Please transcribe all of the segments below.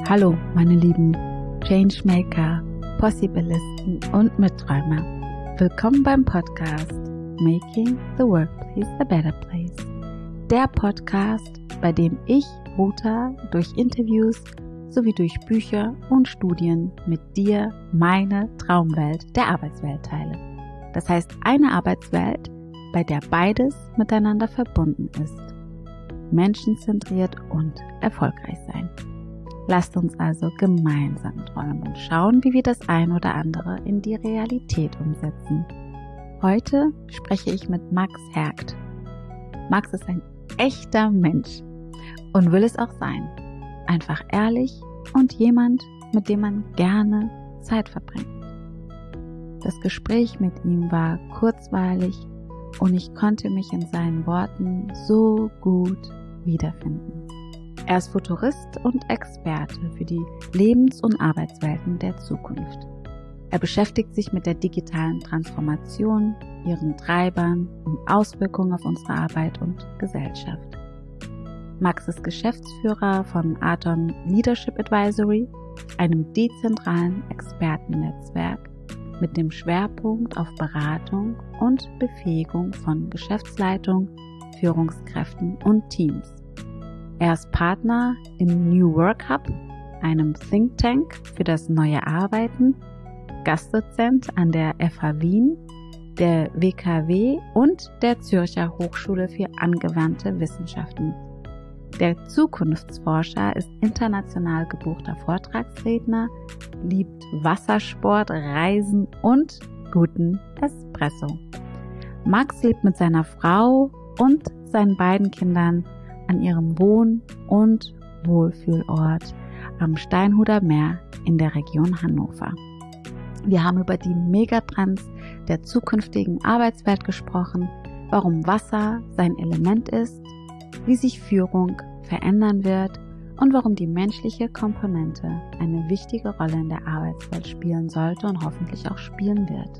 Hallo, meine lieben Changemaker, Possibilisten und Mitträumer. Willkommen beim Podcast Making the Workplace a Better Place. Der Podcast, bei dem ich, Ruta, durch Interviews sowie durch Bücher und Studien mit dir meine Traumwelt der Arbeitswelt teile. Das heißt, eine Arbeitswelt, bei der beides miteinander verbunden ist. Menschenzentriert und erfolgreich sein. Lasst uns also gemeinsam träumen und schauen, wie wir das ein oder andere in die Realität umsetzen. Heute spreche ich mit Max Hergt. Max ist ein echter Mensch und will es auch sein. Einfach ehrlich und jemand, mit dem man gerne Zeit verbringt. Das Gespräch mit ihm war kurzweilig und ich konnte mich in seinen Worten so gut wiederfinden. Er ist Futurist und Experte für die Lebens- und Arbeitswelten der Zukunft. Er beschäftigt sich mit der digitalen Transformation, ihren Treibern und Auswirkungen auf unsere Arbeit und Gesellschaft. Max ist Geschäftsführer von Aton Leadership Advisory, einem dezentralen Expertennetzwerk mit dem Schwerpunkt auf Beratung und Befähigung von Geschäftsleitung, Führungskräften und Teams. Er ist Partner im New Work Hub, einem Think Tank für das neue Arbeiten, Gastdozent an der FH Wien, der WKW und der Zürcher Hochschule für angewandte Wissenschaften. Der Zukunftsforscher ist international gebuchter Vortragsredner, liebt Wassersport, Reisen und guten Espresso. Max lebt mit seiner Frau und seinen beiden Kindern an ihrem Wohn- und Wohlfühlort am Steinhuder Meer in der Region Hannover. Wir haben über die Megatrends der zukünftigen Arbeitswelt gesprochen, warum Wasser sein Element ist, wie sich Führung verändern wird und warum die menschliche Komponente eine wichtige Rolle in der Arbeitswelt spielen sollte und hoffentlich auch spielen wird.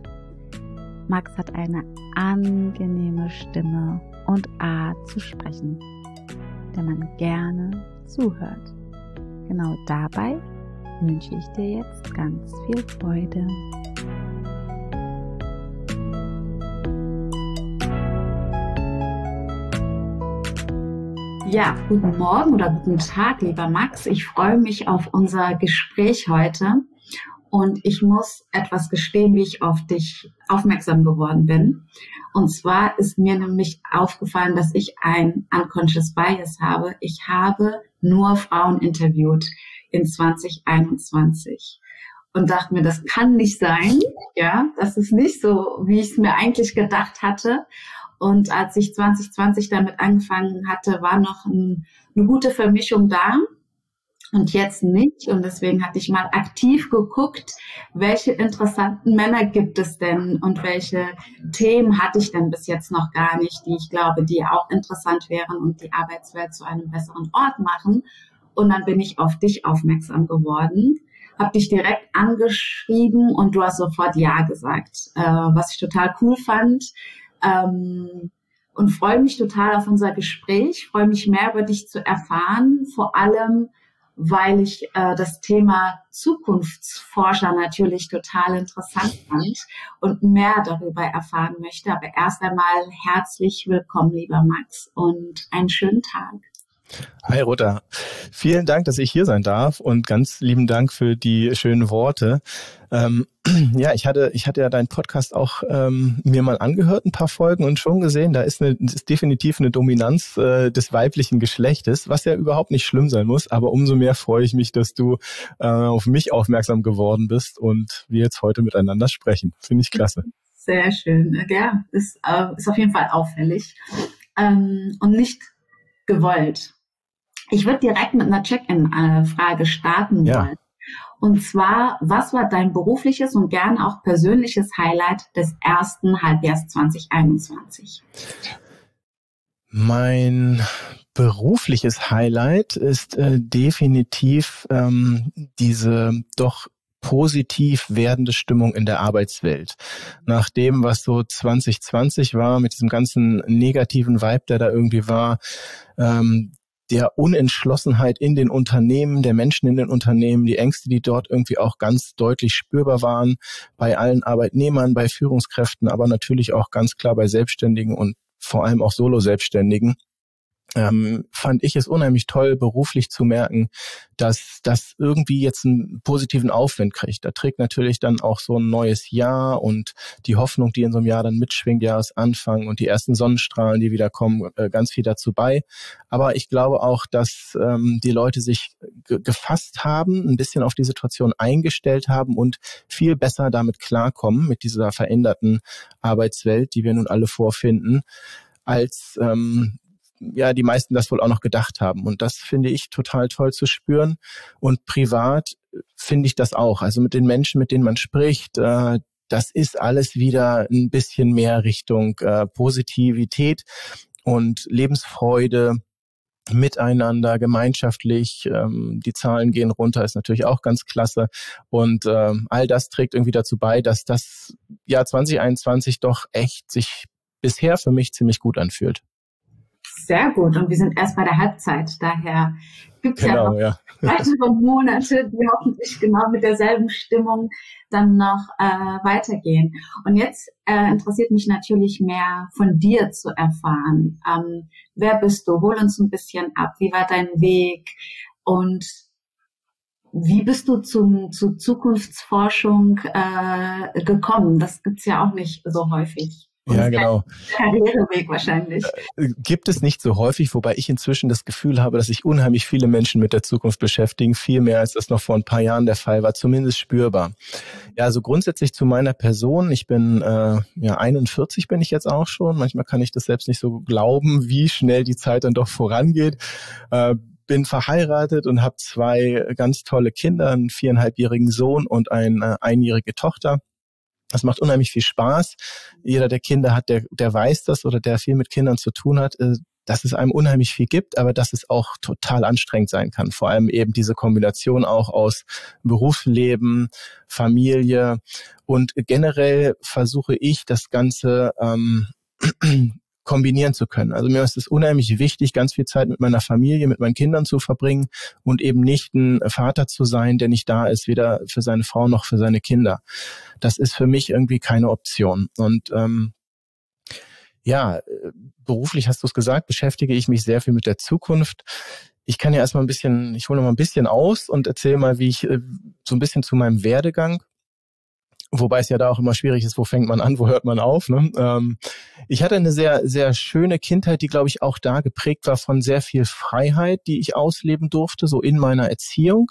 Max hat eine angenehme Stimme und Art zu sprechen, der man gerne zuhört. Genau dabei wünsche ich dir jetzt ganz viel Freude. Ja, guten Morgen oder guten Tag, lieber Max. Ich freue mich auf unser Gespräch heute und ich muss etwas gestehen, wie ich auf dich aufmerksam geworden bin. Und zwar ist mir nämlich aufgefallen, dass ich ein Unconscious Bias habe. Ich habe nur Frauen interviewt in 2021 und dachte mir, das kann nicht sein. Ja, das ist nicht so, wie ich es mir eigentlich gedacht hatte. Und als ich 2020 damit angefangen hatte, war noch eine gute Vermischung da und jetzt nicht. Und deswegen hatte ich mal aktiv geguckt, welche interessanten Männer gibt es denn und welche Themen hatte ich denn bis jetzt noch gar nicht, die ich glaube, die auch interessant wären und die Arbeitswelt zu einem besseren Ort machen. Und dann bin ich auf dich aufmerksam geworden, habe dich direkt angeschrieben und du hast sofort Ja gesagt, was ich total cool fand. Und freue mich total auf unser Gespräch, freue mich mehr über dich zu erfahren, vor allem, weil ich das Thema Zukunftsforscher natürlich total interessant fand und mehr darüber erfahren möchte. Aber erst einmal herzlich willkommen, lieber Max, und einen schönen Tag. Hi Ruta, vielen Dank, dass ich hier sein darf und ganz lieben Dank für die schönen Worte. Ja, ich hatte ja deinen Podcast auch mir mal angehört, ein paar Folgen und schon gesehen, da ist definitiv eine Dominanz des weiblichen Geschlechtes, was ja überhaupt nicht schlimm sein muss, aber umso mehr freue ich mich, dass du auf mich aufmerksam geworden bist und wir jetzt heute miteinander sprechen. Finde ich klasse. Sehr schön. Ja, ist auf jeden Fall auffällig und nicht gewollt. Ich würde direkt mit einer Check-in-Frage starten wollen. Und zwar, was war dein berufliches und gern auch persönliches Highlight des ersten Halbjahres 2021? Mein berufliches Highlight ist definitiv diese doch positiv werdende Stimmung in der Arbeitswelt. Nach dem, was so 2020 war, mit diesem ganzen negativen Vibe, der da irgendwie war, der Unentschlossenheit in den Unternehmen, der Menschen in den Unternehmen, die Ängste, die dort irgendwie auch ganz deutlich spürbar waren, bei allen Arbeitnehmern, bei Führungskräften, aber natürlich auch ganz klar bei Selbstständigen und vor allem auch Solo-Selbstständigen. Fand ich es unheimlich toll, beruflich zu merken, dass das irgendwie jetzt einen positiven Aufwind kriegt. Da trägt natürlich dann auch so ein neues Jahr und die Hoffnung, die in so einem Jahr dann mitschwingt, Jahresanfang und die ersten Sonnenstrahlen, die wieder kommen, ganz viel dazu bei. Aber ich glaube auch, dass die Leute sich gefasst haben, ein bisschen auf die Situation eingestellt haben und viel besser damit klarkommen, mit dieser veränderten Arbeitswelt, die wir nun alle vorfinden, als die meisten das wohl auch noch gedacht haben. Und das finde ich total toll zu spüren. Und privat finde ich das auch. Also mit den Menschen, mit denen man spricht, das ist alles wieder ein bisschen mehr Richtung Positivität und Lebensfreude, miteinander, gemeinschaftlich. Die Zahlen gehen runter, ist natürlich auch ganz klasse. Und all das trägt irgendwie dazu bei, dass das Jahr 2021 doch echt sich bisher für mich ziemlich gut anfühlt. Sehr gut. Und wir sind erst bei der Halbzeit. Daher gibt es genau, noch weitere Monate, die hoffentlich genau mit derselben Stimmung dann noch weitergehen. Und jetzt interessiert mich natürlich mehr von dir zu erfahren. Wer bist du? Hol uns ein bisschen ab. Wie war dein Weg? Und wie bist du zur Zukunftsforschung gekommen? Das gibt's ja auch nicht so häufig. Ja, genau. Karriereweg wahrscheinlich. Gibt es nicht so häufig, wobei ich inzwischen das Gefühl habe, dass sich unheimlich viele Menschen mit der Zukunft beschäftigen, viel mehr als das noch vor ein paar Jahren der Fall war, zumindest spürbar. Ja, also grundsätzlich zu meiner Person. Ich bin 41 bin ich jetzt auch schon. Manchmal kann ich das selbst nicht so glauben, wie schnell die Zeit dann doch vorangeht. Bin verheiratet und habe 2 ganz tolle Kinder, einen 4,5-jährigen Sohn und eine 1-jährige Tochter. Das macht unheimlich viel Spaß. Jeder, der Kinder hat, der weiß das oder der viel mit Kindern zu tun hat, dass es einem unheimlich viel gibt, aber dass es auch total anstrengend sein kann. Vor allem eben diese Kombination auch aus Berufsleben, Familie und generell versuche ich das Ganze kombinieren zu können. Also mir ist es unheimlich wichtig, ganz viel Zeit mit meiner Familie, mit meinen Kindern zu verbringen und eben nicht ein Vater zu sein, der nicht da ist, weder für seine Frau noch für seine Kinder. Das ist für mich irgendwie keine Option. Und beruflich hast du es gesagt, beschäftige ich mich sehr viel mit der Zukunft. Ich kann ja erstmal ich hole noch mal ein bisschen aus und erzähle mal, wie ich so ein bisschen zu meinem Werdegang. Wobei es ja da auch immer schwierig ist, wo fängt man an, wo hört man auf. Ne? Ich hatte eine sehr, sehr schöne Kindheit, die, glaube ich, auch da geprägt war von sehr viel Freiheit, die ich ausleben durfte, so in meiner Erziehung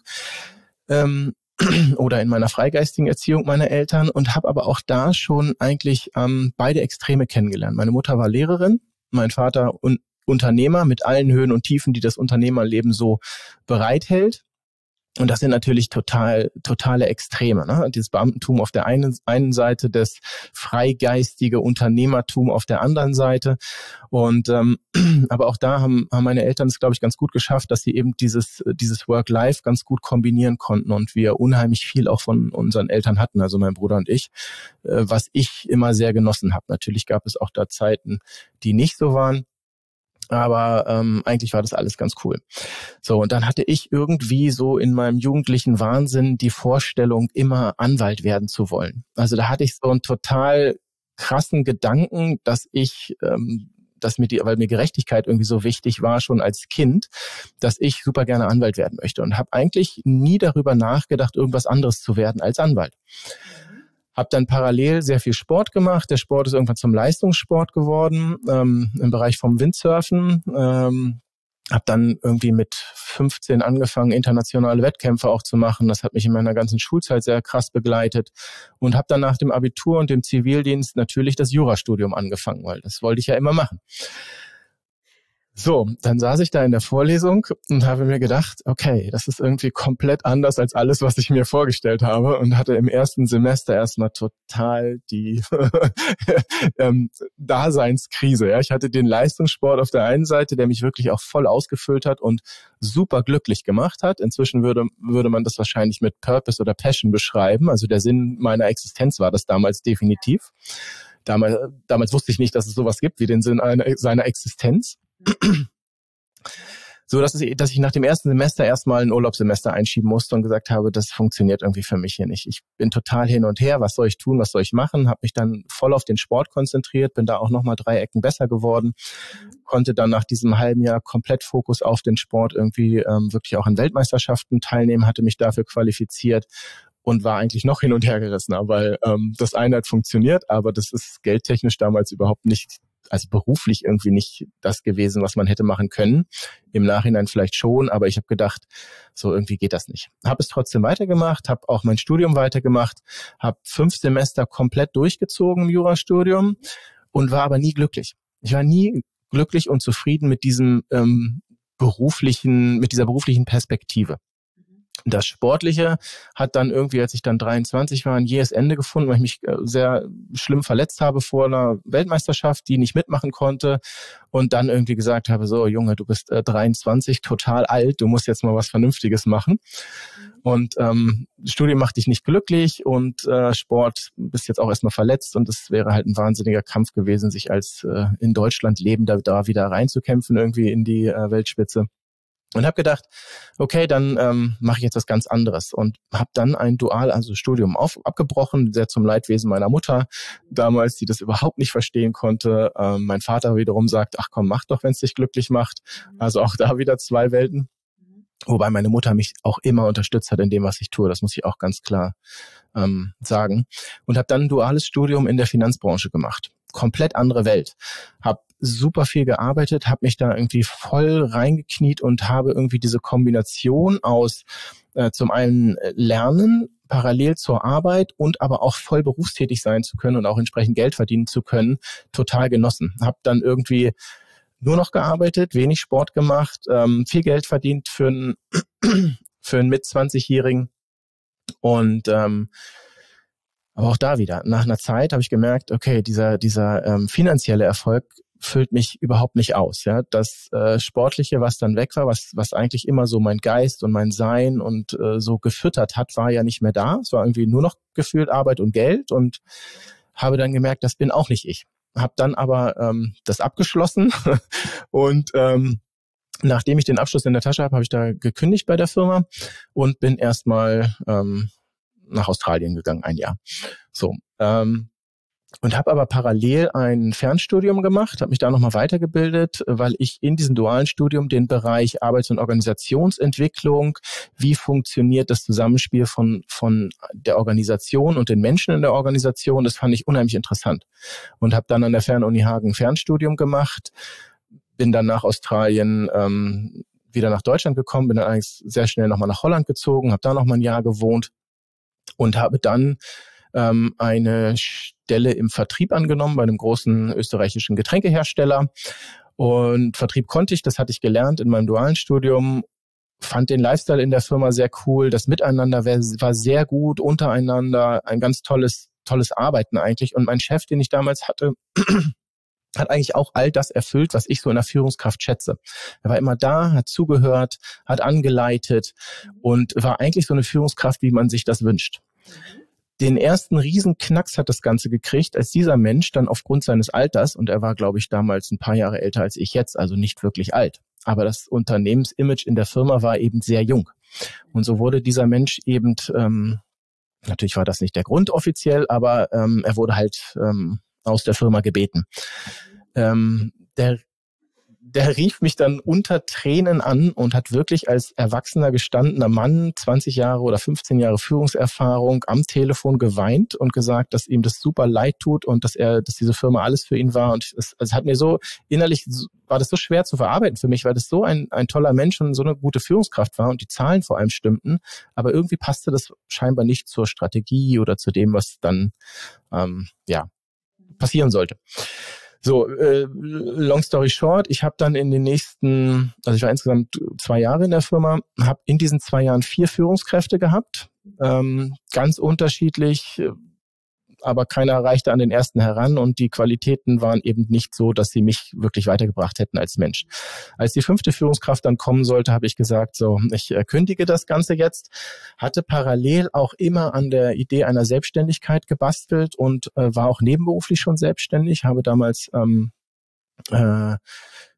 oder in meiner freigeistigen Erziehung meiner Eltern und habe aber auch da schon eigentlich beide Extreme kennengelernt. Meine Mutter war Lehrerin, mein Vater Unternehmer mit allen Höhen und Tiefen, die das Unternehmerleben so bereithält. Und das sind natürlich totale Extreme. Ne? Dieses Beamtentum auf der einen Seite, das freigeistige Unternehmertum auf der anderen Seite. Und aber auch da haben meine Eltern es, glaube ich, ganz gut geschafft, dass sie eben dieses Work-Life ganz gut kombinieren konnten und wir unheimlich viel auch von unseren Eltern hatten, also mein Bruder und ich, was ich immer sehr genossen habe. Natürlich gab es auch da Zeiten, die nicht so waren. Aber eigentlich war das alles ganz cool. So, und dann hatte ich irgendwie so in meinem jugendlichen Wahnsinn die Vorstellung, immer Anwalt werden zu wollen. Also da hatte ich so einen total krassen Gedanken, dass weil mir Gerechtigkeit irgendwie so wichtig war, schon als Kind, dass ich super gerne Anwalt werden möchte und habe eigentlich nie darüber nachgedacht, irgendwas anderes zu werden als Anwalt. Habe dann parallel sehr viel Sport gemacht. Der Sport ist irgendwann zum Leistungssport geworden, im Bereich vom Windsurfen. Habe dann irgendwie mit 15 angefangen, internationale Wettkämpfe auch zu machen. Das hat mich in meiner ganzen Schulzeit sehr krass begleitet. Und habe dann nach dem Abitur und dem Zivildienst natürlich das Jurastudium angefangen, weil das wollte ich ja immer machen. So, dann saß ich da in der Vorlesung und habe mir gedacht, okay, das ist irgendwie komplett anders als alles, was ich mir vorgestellt habe und hatte im ersten Semester erstmal total die Daseinskrise. Ja, ich hatte den Leistungssport auf der einen Seite, der mich wirklich auch voll ausgefüllt hat und super glücklich gemacht hat. Inzwischen würde man das wahrscheinlich mit Purpose oder Passion beschreiben. Also der Sinn meiner Existenz war das damals definitiv. Damals wusste ich nicht, dass es sowas gibt wie den Sinn seiner Existenz. So, dass ich nach dem ersten Semester erstmal ein Urlaubssemester einschieben musste und gesagt habe, das funktioniert irgendwie für mich hier nicht. Ich bin total hin und her, was soll ich tun, was soll ich machen? Habe mich dann voll auf den Sport konzentriert, bin da auch nochmal 3 Ecken besser geworden, konnte dann nach diesem halben Jahr komplett Fokus auf den Sport irgendwie wirklich auch an Weltmeisterschaften teilnehmen, hatte mich dafür qualifiziert und war eigentlich noch hin und her gerissen, weil das eine hat funktioniert, aber das ist geldtechnisch damals überhaupt nicht, also beruflich irgendwie nicht das gewesen, was man hätte machen können. Im Nachhinein vielleicht schon, aber ich habe gedacht, so irgendwie geht das nicht. Habe es trotzdem weitergemacht, habe auch mein Studium weitergemacht, habe 5 Semester komplett durchgezogen im Jurastudium und war aber nie glücklich. Ich war nie glücklich und zufrieden mit diesem mit dieser beruflichen Perspektive. Das Sportliche hat dann irgendwie, als ich dann 23 war, ein jähes Ende gefunden, weil ich mich sehr schlimm verletzt habe vor einer Weltmeisterschaft, die nicht mitmachen konnte und dann irgendwie gesagt habe, so Junge, du bist 23, total alt, du musst jetzt mal was Vernünftiges machen. Und Studium macht dich nicht glücklich und Sport bist jetzt auch erstmal verletzt und es wäre halt ein wahnsinniger Kampf gewesen, sich als in Deutschland lebender da wieder reinzukämpfen irgendwie in die Weltspitze. Und habe gedacht, okay, dann mache ich jetzt was ganz anderes und habe dann ein Studium abgebrochen, sehr zum Leidwesen meiner Mutter damals, die das überhaupt nicht verstehen konnte. Mein Vater wiederum sagt, ach komm, mach doch, wenn es dich glücklich macht. Also auch da wieder 2 Welten. Wobei meine Mutter mich auch immer unterstützt hat in dem, was ich tue. Das muss ich auch ganz klar sagen. Und habe dann ein duales Studium in der Finanzbranche gemacht. Komplett andere Welt. Habe super viel gearbeitet, habe mich da irgendwie voll reingekniet und habe irgendwie diese Kombination aus zum einen Lernen parallel zur Arbeit und aber auch voll berufstätig sein zu können und auch entsprechend Geld verdienen zu können, total genossen. Habe dann irgendwie nur noch gearbeitet, wenig Sport gemacht, viel Geld verdient für einen Mit-20-Jährigen und aber auch da wieder, nach einer Zeit habe ich gemerkt, okay, dieser finanzielle Erfolg füllt mich überhaupt nicht aus. Ja, das Sportliche, was dann weg war, was eigentlich immer so mein Geist und mein Sein und so gefüttert hat, war ja nicht mehr da. Es war irgendwie nur noch gefühlt Arbeit und Geld und habe dann gemerkt, das bin auch nicht ich. Habe dann aber das abgeschlossen und nachdem ich den Abschluss in der Tasche habe ich da gekündigt bei der Firma und bin erstmal nach Australien gegangen, 1 Jahr. So, und habe aber parallel ein Fernstudium gemacht, habe mich da nochmal weitergebildet, weil ich in diesem dualen Studium den Bereich Arbeits- und Organisationsentwicklung, wie funktioniert das Zusammenspiel von der Organisation und den Menschen in der Organisation, das fand ich unheimlich interessant. Und habe dann an der Fernuni Hagen ein Fernstudium gemacht, bin dann nach Australien wieder nach Deutschland gekommen, bin dann eigentlich sehr schnell nochmal nach Holland gezogen, habe da nochmal 1 Jahr gewohnt und habe dann eine Stelle im Vertrieb angenommen bei einem großen österreichischen Getränkehersteller. Und Vertrieb konnte ich, das hatte ich gelernt in meinem dualen Studium, fand den Lifestyle in der Firma sehr cool, das Miteinander war sehr gut untereinander, ein ganz tolles Arbeiten eigentlich. Und mein Chef, den ich damals hatte, hat eigentlich auch all das erfüllt, was ich so in der Führungskraft schätze. Er war immer da, hat zugehört, hat angeleitet und war eigentlich so eine Führungskraft, wie man sich das wünscht. Den ersten Riesenknacks hat das Ganze gekriegt, als dieser Mensch dann aufgrund seines Alters, und er war, glaube ich, damals ein paar Jahre älter als ich jetzt, also nicht wirklich alt, aber das Unternehmensimage in der Firma war eben sehr jung. Und so wurde dieser Mensch eben, natürlich war das nicht der Grund offiziell, aber er wurde halt aus der Firma gebeten. Der rief mich dann unter Tränen an und hat wirklich als erwachsener, gestandener Mann, 20 Jahre oder 15 Jahre Führungserfahrung, am Telefon geweint und gesagt, dass ihm das super leid tut und dass diese Firma alles für ihn war. Und es hat mir so, innerlich war das so schwer zu verarbeiten für mich, weil das so ein toller Mensch und so eine gute Führungskraft war und die Zahlen vor allem stimmten. Aber irgendwie passte das scheinbar nicht zur Strategie oder zu dem, was dann passieren sollte. So, long story short, ich habe dann in den nächsten, also ich war insgesamt 2 Jahre in der Firma, habe in diesen 2 Jahren 4 Führungskräfte gehabt, ganz unterschiedlich, aber keiner reichte an den ersten heran und die Qualitäten waren eben nicht so, dass sie mich wirklich weitergebracht hätten als Mensch. Als die 5. Führungskraft dann kommen sollte, habe ich gesagt, so, ich kündige das Ganze jetzt, hatte parallel auch immer an der Idee einer Selbstständigkeit gebastelt und war auch nebenberuflich schon selbstständig, habe damals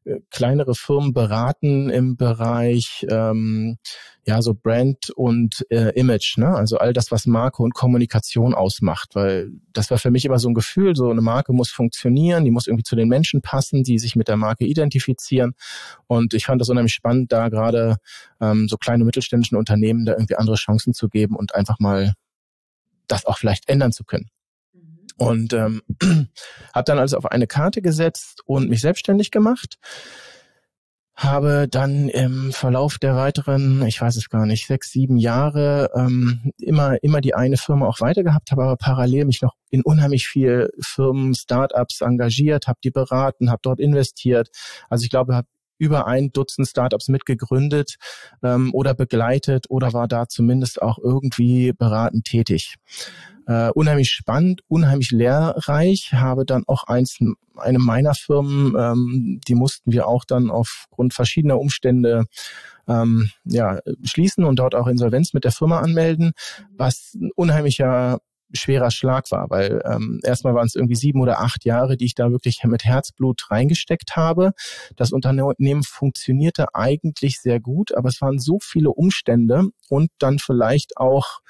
kleinere Firmen beraten im Bereich so Brand und Image, ne? Also all das, was Marke und Kommunikation ausmacht, weil das war für mich immer so ein Gefühl, so eine Marke muss funktionieren, die muss irgendwie zu den Menschen passen, die sich mit der Marke identifizieren, und ich fand das unheimlich spannend, da gerade so kleine mittelständischen Unternehmen da irgendwie andere Chancen zu geben und einfach mal das auch vielleicht ändern zu können. Und habe dann also auf eine Karte gesetzt und mich selbstständig gemacht. Habe dann im Verlauf der weiteren, ich weiß es gar nicht, 6, 7 Jahre immer die eine Firma auch weiter gehabt, habe aber parallel mich noch in unheimlich viel Firmen, Startups engagiert, habe die beraten, habe dort investiert. Also ich glaube, habe über 1 Dutzend Startups mitgegründet oder begleitet oder war da zumindest auch irgendwie beratend tätig. Unheimlich spannend, unheimlich lehrreich, habe dann auch eine meiner Firmen, die mussten wir auch dann aufgrund verschiedener Umstände schließen und dort auch Insolvenz mit der Firma anmelden, was ein unheimlicher schwerer Schlag war, weil erstmal waren es irgendwie 7 oder 8 Jahre, die ich da wirklich mit Herzblut reingesteckt habe. Das Unternehmen funktionierte eigentlich sehr gut, aber es waren so viele Umstände und dann vielleicht auch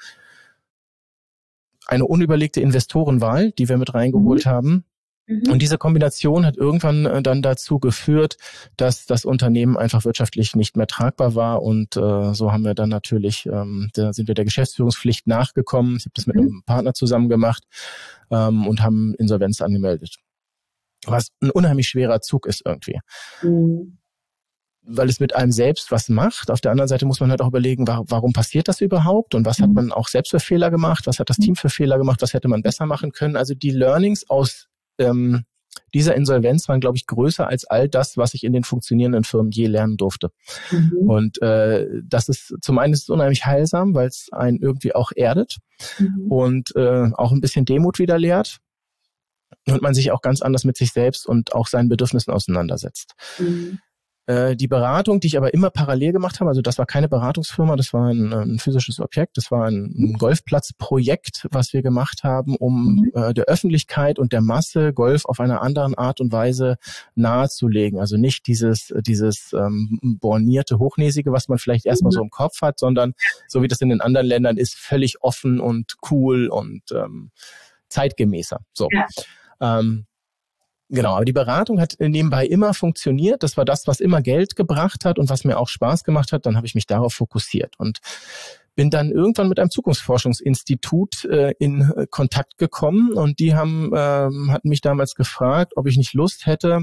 eine unüberlegte Investorenwahl, die wir mit reingeholt haben. Und diese Kombination hat irgendwann dann dazu geführt, dass das Unternehmen einfach wirtschaftlich nicht mehr tragbar war. Und so haben wir dann natürlich, da sind wir der Geschäftsführungspflicht nachgekommen. Ich habe das mit einem Partner zusammen gemacht und haben Insolvenz angemeldet. Was ein unheimlich schwerer Zug ist irgendwie. Weil es mit einem selbst was macht. Auf der anderen Seite muss man halt auch überlegen, warum passiert das überhaupt und was hat man auch selbst für Fehler gemacht, was hat das Team für Fehler gemacht, was hätte man besser machen können. Also die Learnings aus dieser Insolvenz waren, glaube ich, größer als all das, was ich in den funktionierenden Firmen je lernen durfte. Und das ist zum einen ist es unheimlich heilsam, weil es einen irgendwie auch erdet und auch ein bisschen Demut wieder lehrt und man sich auch ganz anders mit sich selbst und auch seinen Bedürfnissen auseinandersetzt. Die Beratung, die ich aber immer parallel gemacht habe, also das war keine Beratungsfirma, das war ein physisches Objekt, das war ein Golfplatzprojekt, was wir gemacht haben, um der Öffentlichkeit und der Masse Golf auf einer anderen Art und Weise nahezulegen. Also nicht dieses bornierte, hochnäsige, was man vielleicht erstmal so im Kopf hat, sondern so wie das in den anderen Ländern ist, völlig offen und cool und zeitgemäßer. So. Ja. Genau, aber die Beratung hat nebenbei immer funktioniert. Das war das, was immer Geld gebracht hat und was mir auch Spaß gemacht hat. Dann habe ich mich darauf fokussiert und bin dann irgendwann mit einem Zukunftsforschungsinstitut in Kontakt gekommen und die hatten mich damals gefragt, ob ich nicht Lust hätte,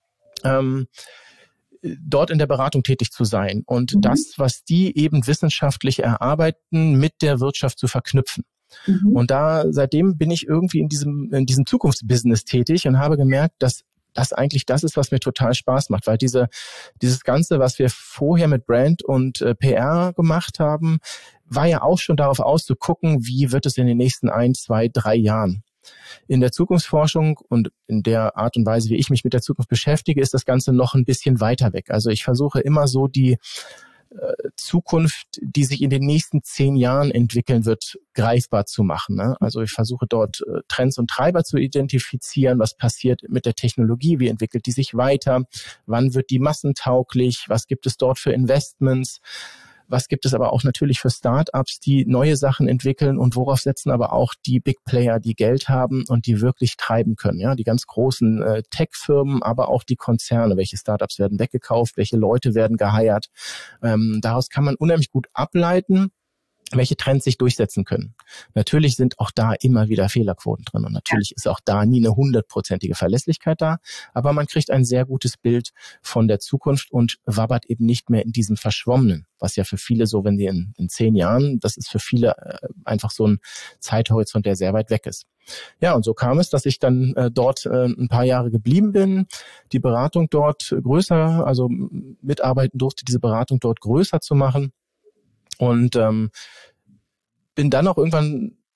dort in der Beratung tätig zu sein und das, was die eben wissenschaftlich erarbeiten, mit der Wirtschaft zu verknüpfen. Und seitdem bin ich irgendwie in diesem Zukunftsbusiness tätig und habe gemerkt, dass das eigentlich das ist, was mir total Spaß macht, weil dieses Ganze, was wir vorher mit Brand und PR gemacht haben, war ja auch schon darauf aus zu gucken, wie wird es in den nächsten 1, 2, 3 Jahren. In der Zukunftsforschung und in der Art und Weise, wie ich mich mit der Zukunft beschäftige, ist das Ganze noch ein bisschen weiter weg. Also ich versuche immer so die Zukunft, die sich in den nächsten 10 Jahren entwickeln wird, greifbar zu machen. Ne? Also ich versuche dort Trends und Treiber zu identifizieren, was passiert mit der Technologie, wie entwickelt die sich weiter, wann wird die massentauglich, was gibt es dort für Investments, was gibt es aber auch natürlich für Startups, die neue Sachen entwickeln und worauf setzen aber auch die Big Player, die Geld haben und die wirklich treiben können. Ja, die ganz großen Tech-Firmen, aber auch die Konzerne. Welche Startups werden weggekauft, welche Leute werden geheiert. Daraus kann man unheimlich gut ableiten, welche Trends sich durchsetzen können. Natürlich sind auch da immer wieder Fehlerquoten drin und natürlich ist auch da nie eine 100%ige Verlässlichkeit da, aber man kriegt ein sehr gutes Bild von der Zukunft und wabbert eben nicht mehr in diesem Verschwommenen, was ja für viele so, wenn die in 10 Jahren, das ist für viele einfach so ein Zeithorizont, der sehr weit weg ist. Ja, und so kam es, dass ich dann dort ein paar Jahre geblieben bin, die Beratung dort größer, also mitarbeiten durfte, diese Beratung dort größer zu machen. Und bin dann auch irgendwann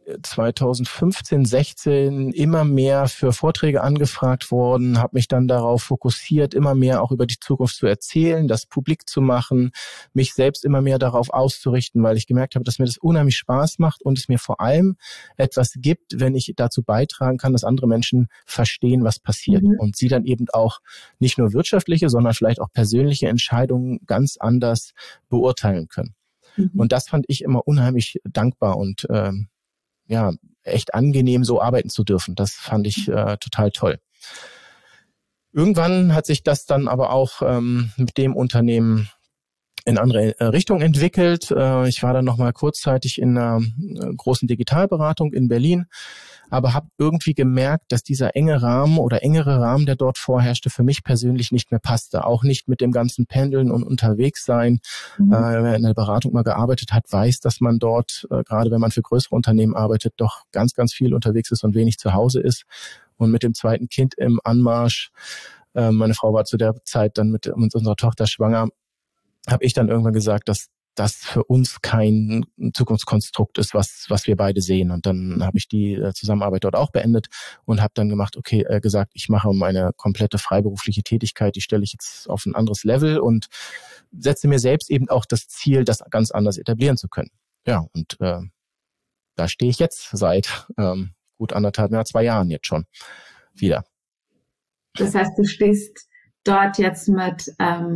2015, 16 immer mehr für Vorträge angefragt worden, habe mich dann darauf fokussiert, immer mehr auch über die Zukunft zu erzählen, das publik zu machen, mich selbst immer mehr darauf auszurichten, weil ich gemerkt habe, dass mir das unheimlich Spaß macht und es mir vor allem etwas gibt, wenn ich dazu beitragen kann, dass andere Menschen verstehen, was passiert und sie dann eben auch nicht nur wirtschaftliche, sondern vielleicht auch persönliche Entscheidungen ganz anders beurteilen können. Und das fand ich immer unheimlich dankbar und echt angenehm, so arbeiten zu dürfen. Das fand ich total toll. Irgendwann hat sich das dann aber auch mit dem Unternehmen in andere Richtung entwickelt. Ich war dann nochmal kurzzeitig in einer großen Digitalberatung in Berlin, aber habe irgendwie gemerkt, dass dieser enge Rahmen oder engere Rahmen, der dort vorherrschte, für mich persönlich nicht mehr passte. Auch nicht mit dem ganzen Pendeln und Unterwegssein. Wer in der Beratung mal gearbeitet hat, weiß, dass man dort, gerade wenn man für größere Unternehmen arbeitet, doch ganz, ganz viel unterwegs ist und wenig zu Hause ist. Und mit dem zweiten Kind im Anmarsch, meine Frau war zu der Zeit dann mit unserer Tochter schwanger, habe ich dann irgendwann gesagt, dass das für uns kein Zukunftskonstrukt ist, was wir beide sehen. Und dann habe ich die Zusammenarbeit dort auch beendet und habe dann gesagt, ich mache meine komplette freiberufliche Tätigkeit, die stelle ich jetzt auf ein anderes Level und setze mir selbst eben auch das Ziel, das ganz anders etablieren zu können. Ja, und da stehe ich jetzt seit gut 2 Jahren jetzt schon wieder. Das heißt, du stehst dort jetzt mit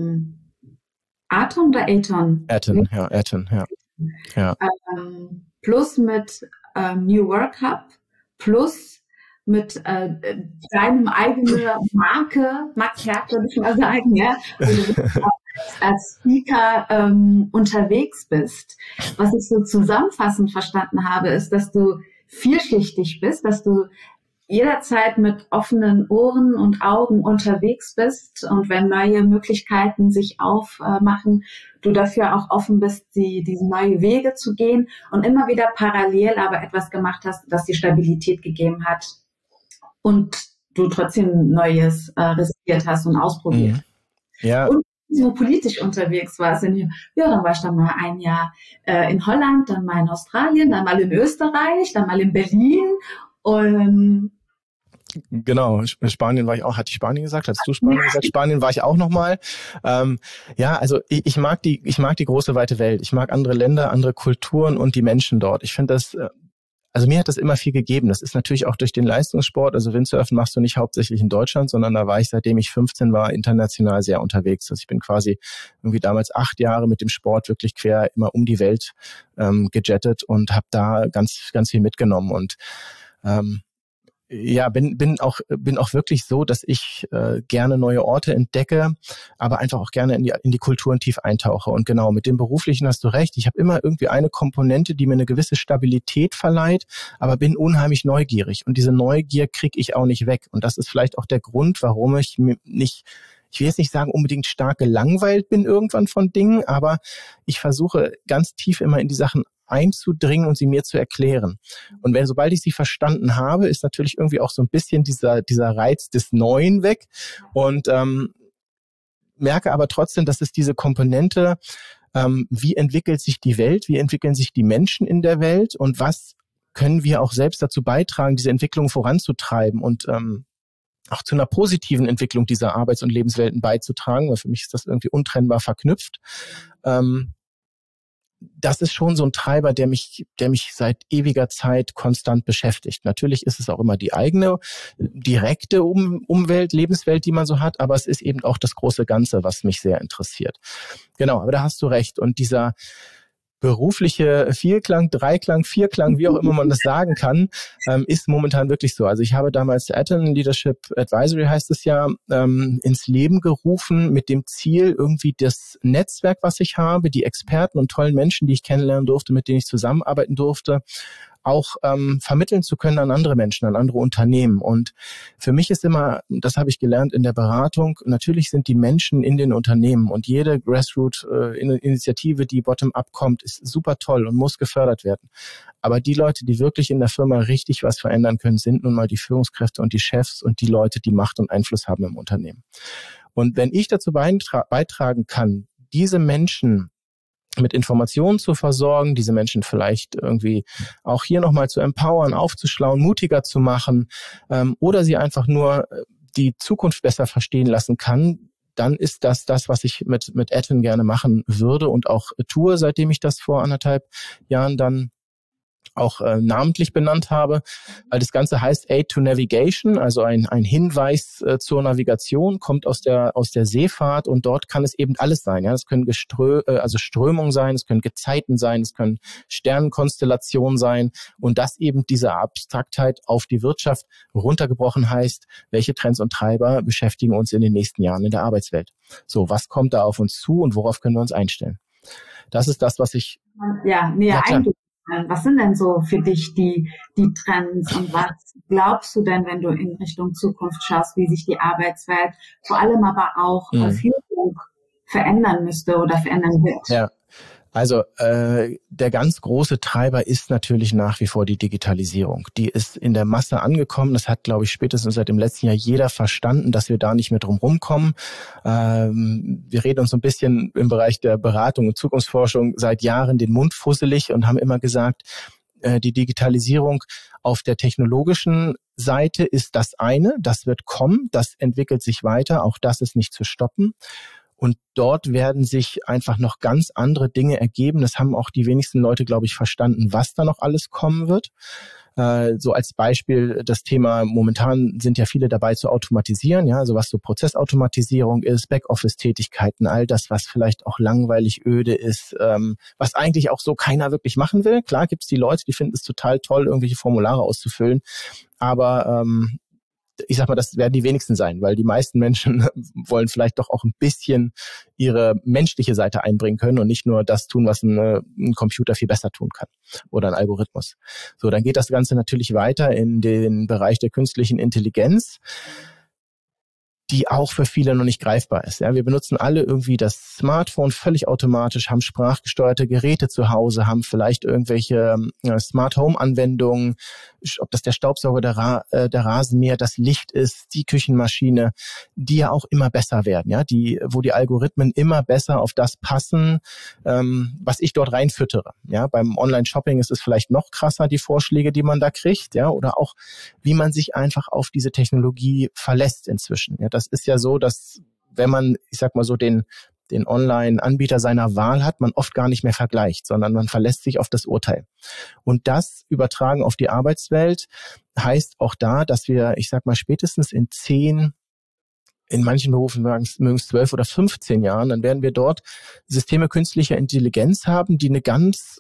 Aton oder Aton? Aton, ja. Plus mit New Work Hub, plus mit deinem eigenen Marke würde ich mal sagen, ja, wo du als Speaker unterwegs bist. Was ich so zusammenfassend verstanden habe, ist, dass du vielschichtig bist, dass du jederzeit mit offenen Ohren und Augen unterwegs bist und wenn neue Möglichkeiten sich aufmachen, du dafür auch offen bist, diese neue Wege zu gehen und immer wieder parallel aber etwas gemacht hast, das dir Stabilität gegeben hat und du trotzdem Neues riskiert hast und ausprobiert. Ja. Und so politisch unterwegs warst. Dann war ich dann mal ein Jahr in Holland, dann mal in Australien, dann mal in Österreich, dann mal in Berlin und genau, Spanien war ich auch. Hatte ich Spanien gesagt? Hattest du Spanien gesagt? Spanien war ich auch nochmal. Also ich mag die große weite Welt. Ich mag andere Länder, andere Kulturen und die Menschen dort. Ich finde das, also mir hat das immer viel gegeben. Das ist natürlich auch durch den Leistungssport. Also Windsurfen machst du nicht hauptsächlich in Deutschland, sondern da war ich, seitdem ich 15 war, international sehr unterwegs. Also ich bin quasi irgendwie damals 8 Jahre mit dem Sport wirklich quer immer um die Welt gejettet und habe da ganz, ganz viel mitgenommen und bin auch wirklich so, dass ich gerne neue Orte entdecke, aber einfach auch gerne in die Kulturen tief eintauche. Und genau, mit dem Beruflichen hast du recht. Ich habe immer irgendwie eine Komponente, die mir eine gewisse Stabilität verleiht, aber bin unheimlich neugierig. Und diese Neugier kriege ich auch nicht weg. Und das ist vielleicht auch der Grund, warum ich will jetzt nicht sagen, unbedingt stark gelangweilt bin irgendwann von Dingen, aber ich versuche ganz tief immer in die Sachen einzudringen und sie mir zu erklären. Und sobald ich sie verstanden habe, ist natürlich irgendwie auch so ein bisschen dieser Reiz des Neuen weg und merke aber trotzdem, dass es diese Komponente, wie entwickelt sich die Welt, wie entwickeln sich die Menschen in der Welt und was können wir auch selbst dazu beitragen, diese Entwicklung voranzutreiben und auch zu einer positiven Entwicklung dieser Arbeits- und Lebenswelten beizutragen, weil für mich ist das irgendwie untrennbar verknüpft. Das ist schon so ein Treiber, der mich seit ewiger Zeit konstant beschäftigt. Natürlich ist es auch immer die eigene direkte Umwelt, Lebenswelt, die man so hat, aber es ist eben auch das große Ganze, was mich sehr interessiert. Genau, aber da hast du recht. Und dieser berufliche Vielklang, Dreiklang, Vierklang, wie auch immer man das sagen kann, ist momentan wirklich so. Also ich habe damals Aton Leadership Advisory, heißt es ja, ins Leben gerufen mit dem Ziel, irgendwie das Netzwerk, was ich habe, die Experten und tollen Menschen, die ich kennenlernen durfte, mit denen ich zusammenarbeiten durfte, auch vermitteln zu können an andere Menschen, an andere Unternehmen. Und für mich ist immer, das habe ich gelernt in der Beratung, natürlich sind die Menschen in den Unternehmen und jede Grassroot-Initiative, die bottom-up kommt, ist super toll und muss gefördert werden. Aber die Leute, die wirklich in der Firma richtig was verändern können, sind nun mal die Führungskräfte und die Chefs und die Leute, die Macht und Einfluss haben im Unternehmen. Und wenn ich dazu beitragen kann, diese Menschen mit Informationen zu versorgen, diese Menschen vielleicht irgendwie auch hier nochmal zu empowern, aufzuschlauen, mutiger zu machen, oder sie einfach nur die Zukunft besser verstehen lassen kann, dann ist das, was ich mit Edwin gerne machen würde und auch tue, seitdem ich das vor 1,5 Jahren dann auch namentlich benannt habe, weil das Ganze heißt Aid to Navigation, also ein Hinweis zur Navigation, kommt aus der Seefahrt, und dort kann es eben alles sein. Ja, das können Strömungen sein, es können Gezeiten sein, es können Sternenkonstellationen sein, und das eben diese Abstraktheit auf die Wirtschaft runtergebrochen heißt, welche Trends und Treiber beschäftigen uns in den nächsten Jahren in der Arbeitswelt. So, was kommt da auf uns zu und worauf können wir uns einstellen? Das ist das, was ich... näher eingehen. Was sind denn so für dich die Trends, und was glaubst du denn, wenn du in Richtung Zukunft schaust, wie sich die Arbeitswelt, vor allem aber auch Führung verändern müsste oder verändern wird? Ja, also der ganz große Treiber ist natürlich nach wie vor die Digitalisierung. Die ist in der Masse angekommen. Das hat, glaube ich, spätestens seit dem letzten Jahr jeder verstanden, dass wir da nicht mehr drum rumkommen. Wir reden uns so ein bisschen im Bereich der Beratung und Zukunftsforschung seit Jahren den Mund fusselig und haben immer gesagt, die Digitalisierung auf der technologischen Seite ist das eine, das wird kommen, das entwickelt sich weiter, auch das ist nicht zu stoppen. Und dort werden sich einfach noch ganz andere Dinge ergeben. Das haben auch die wenigsten Leute, glaube ich, verstanden, was da noch alles kommen wird. So als Beispiel das Thema, momentan sind ja viele dabei zu automatisieren, ja, also was so Prozessautomatisierung ist, Backoffice-Tätigkeiten, all das, was vielleicht auch langweilig öde ist, was eigentlich auch so keiner wirklich machen will. Klar gibt's die Leute, die finden es total toll, irgendwelche Formulare auszufüllen, aber ich sag mal, das werden die wenigsten sein, weil die meisten Menschen wollen vielleicht doch auch ein bisschen ihre menschliche Seite einbringen können und nicht nur das tun, was ein Computer viel besser tun kann oder ein Algorithmus. So, dann geht das Ganze natürlich weiter in den Bereich der künstlichen Intelligenz, die auch für viele noch nicht greifbar ist. Ja, wir benutzen alle irgendwie das Smartphone völlig automatisch, haben sprachgesteuerte Geräte zu Hause, haben vielleicht irgendwelche Smart Home Anwendungen, ob das der Staubsauger, der Rasenmäher, das Licht ist, die Küchenmaschine, die ja auch immer besser werden, ja, wo die Algorithmen immer besser auf das passen, was ich dort reinfüttere. Ja, beim Online-Shopping ist es vielleicht noch krasser, die Vorschläge, die man da kriegt, ja, oder auch, wie man sich einfach auf diese Technologie verlässt inzwischen. Ja, das ist ja so, dass wenn man, ich sag mal so, den Online-Anbieter seiner Wahl hat, man oft gar nicht mehr vergleicht, sondern man verlässt sich auf das Urteil. Und das übertragen auf die Arbeitswelt heißt auch da, dass wir, ich sag mal, spätestens in manchen Berufen mögen es 12 oder 15 Jahren, dann werden wir dort Systeme künstlicher Intelligenz haben, die eine ganz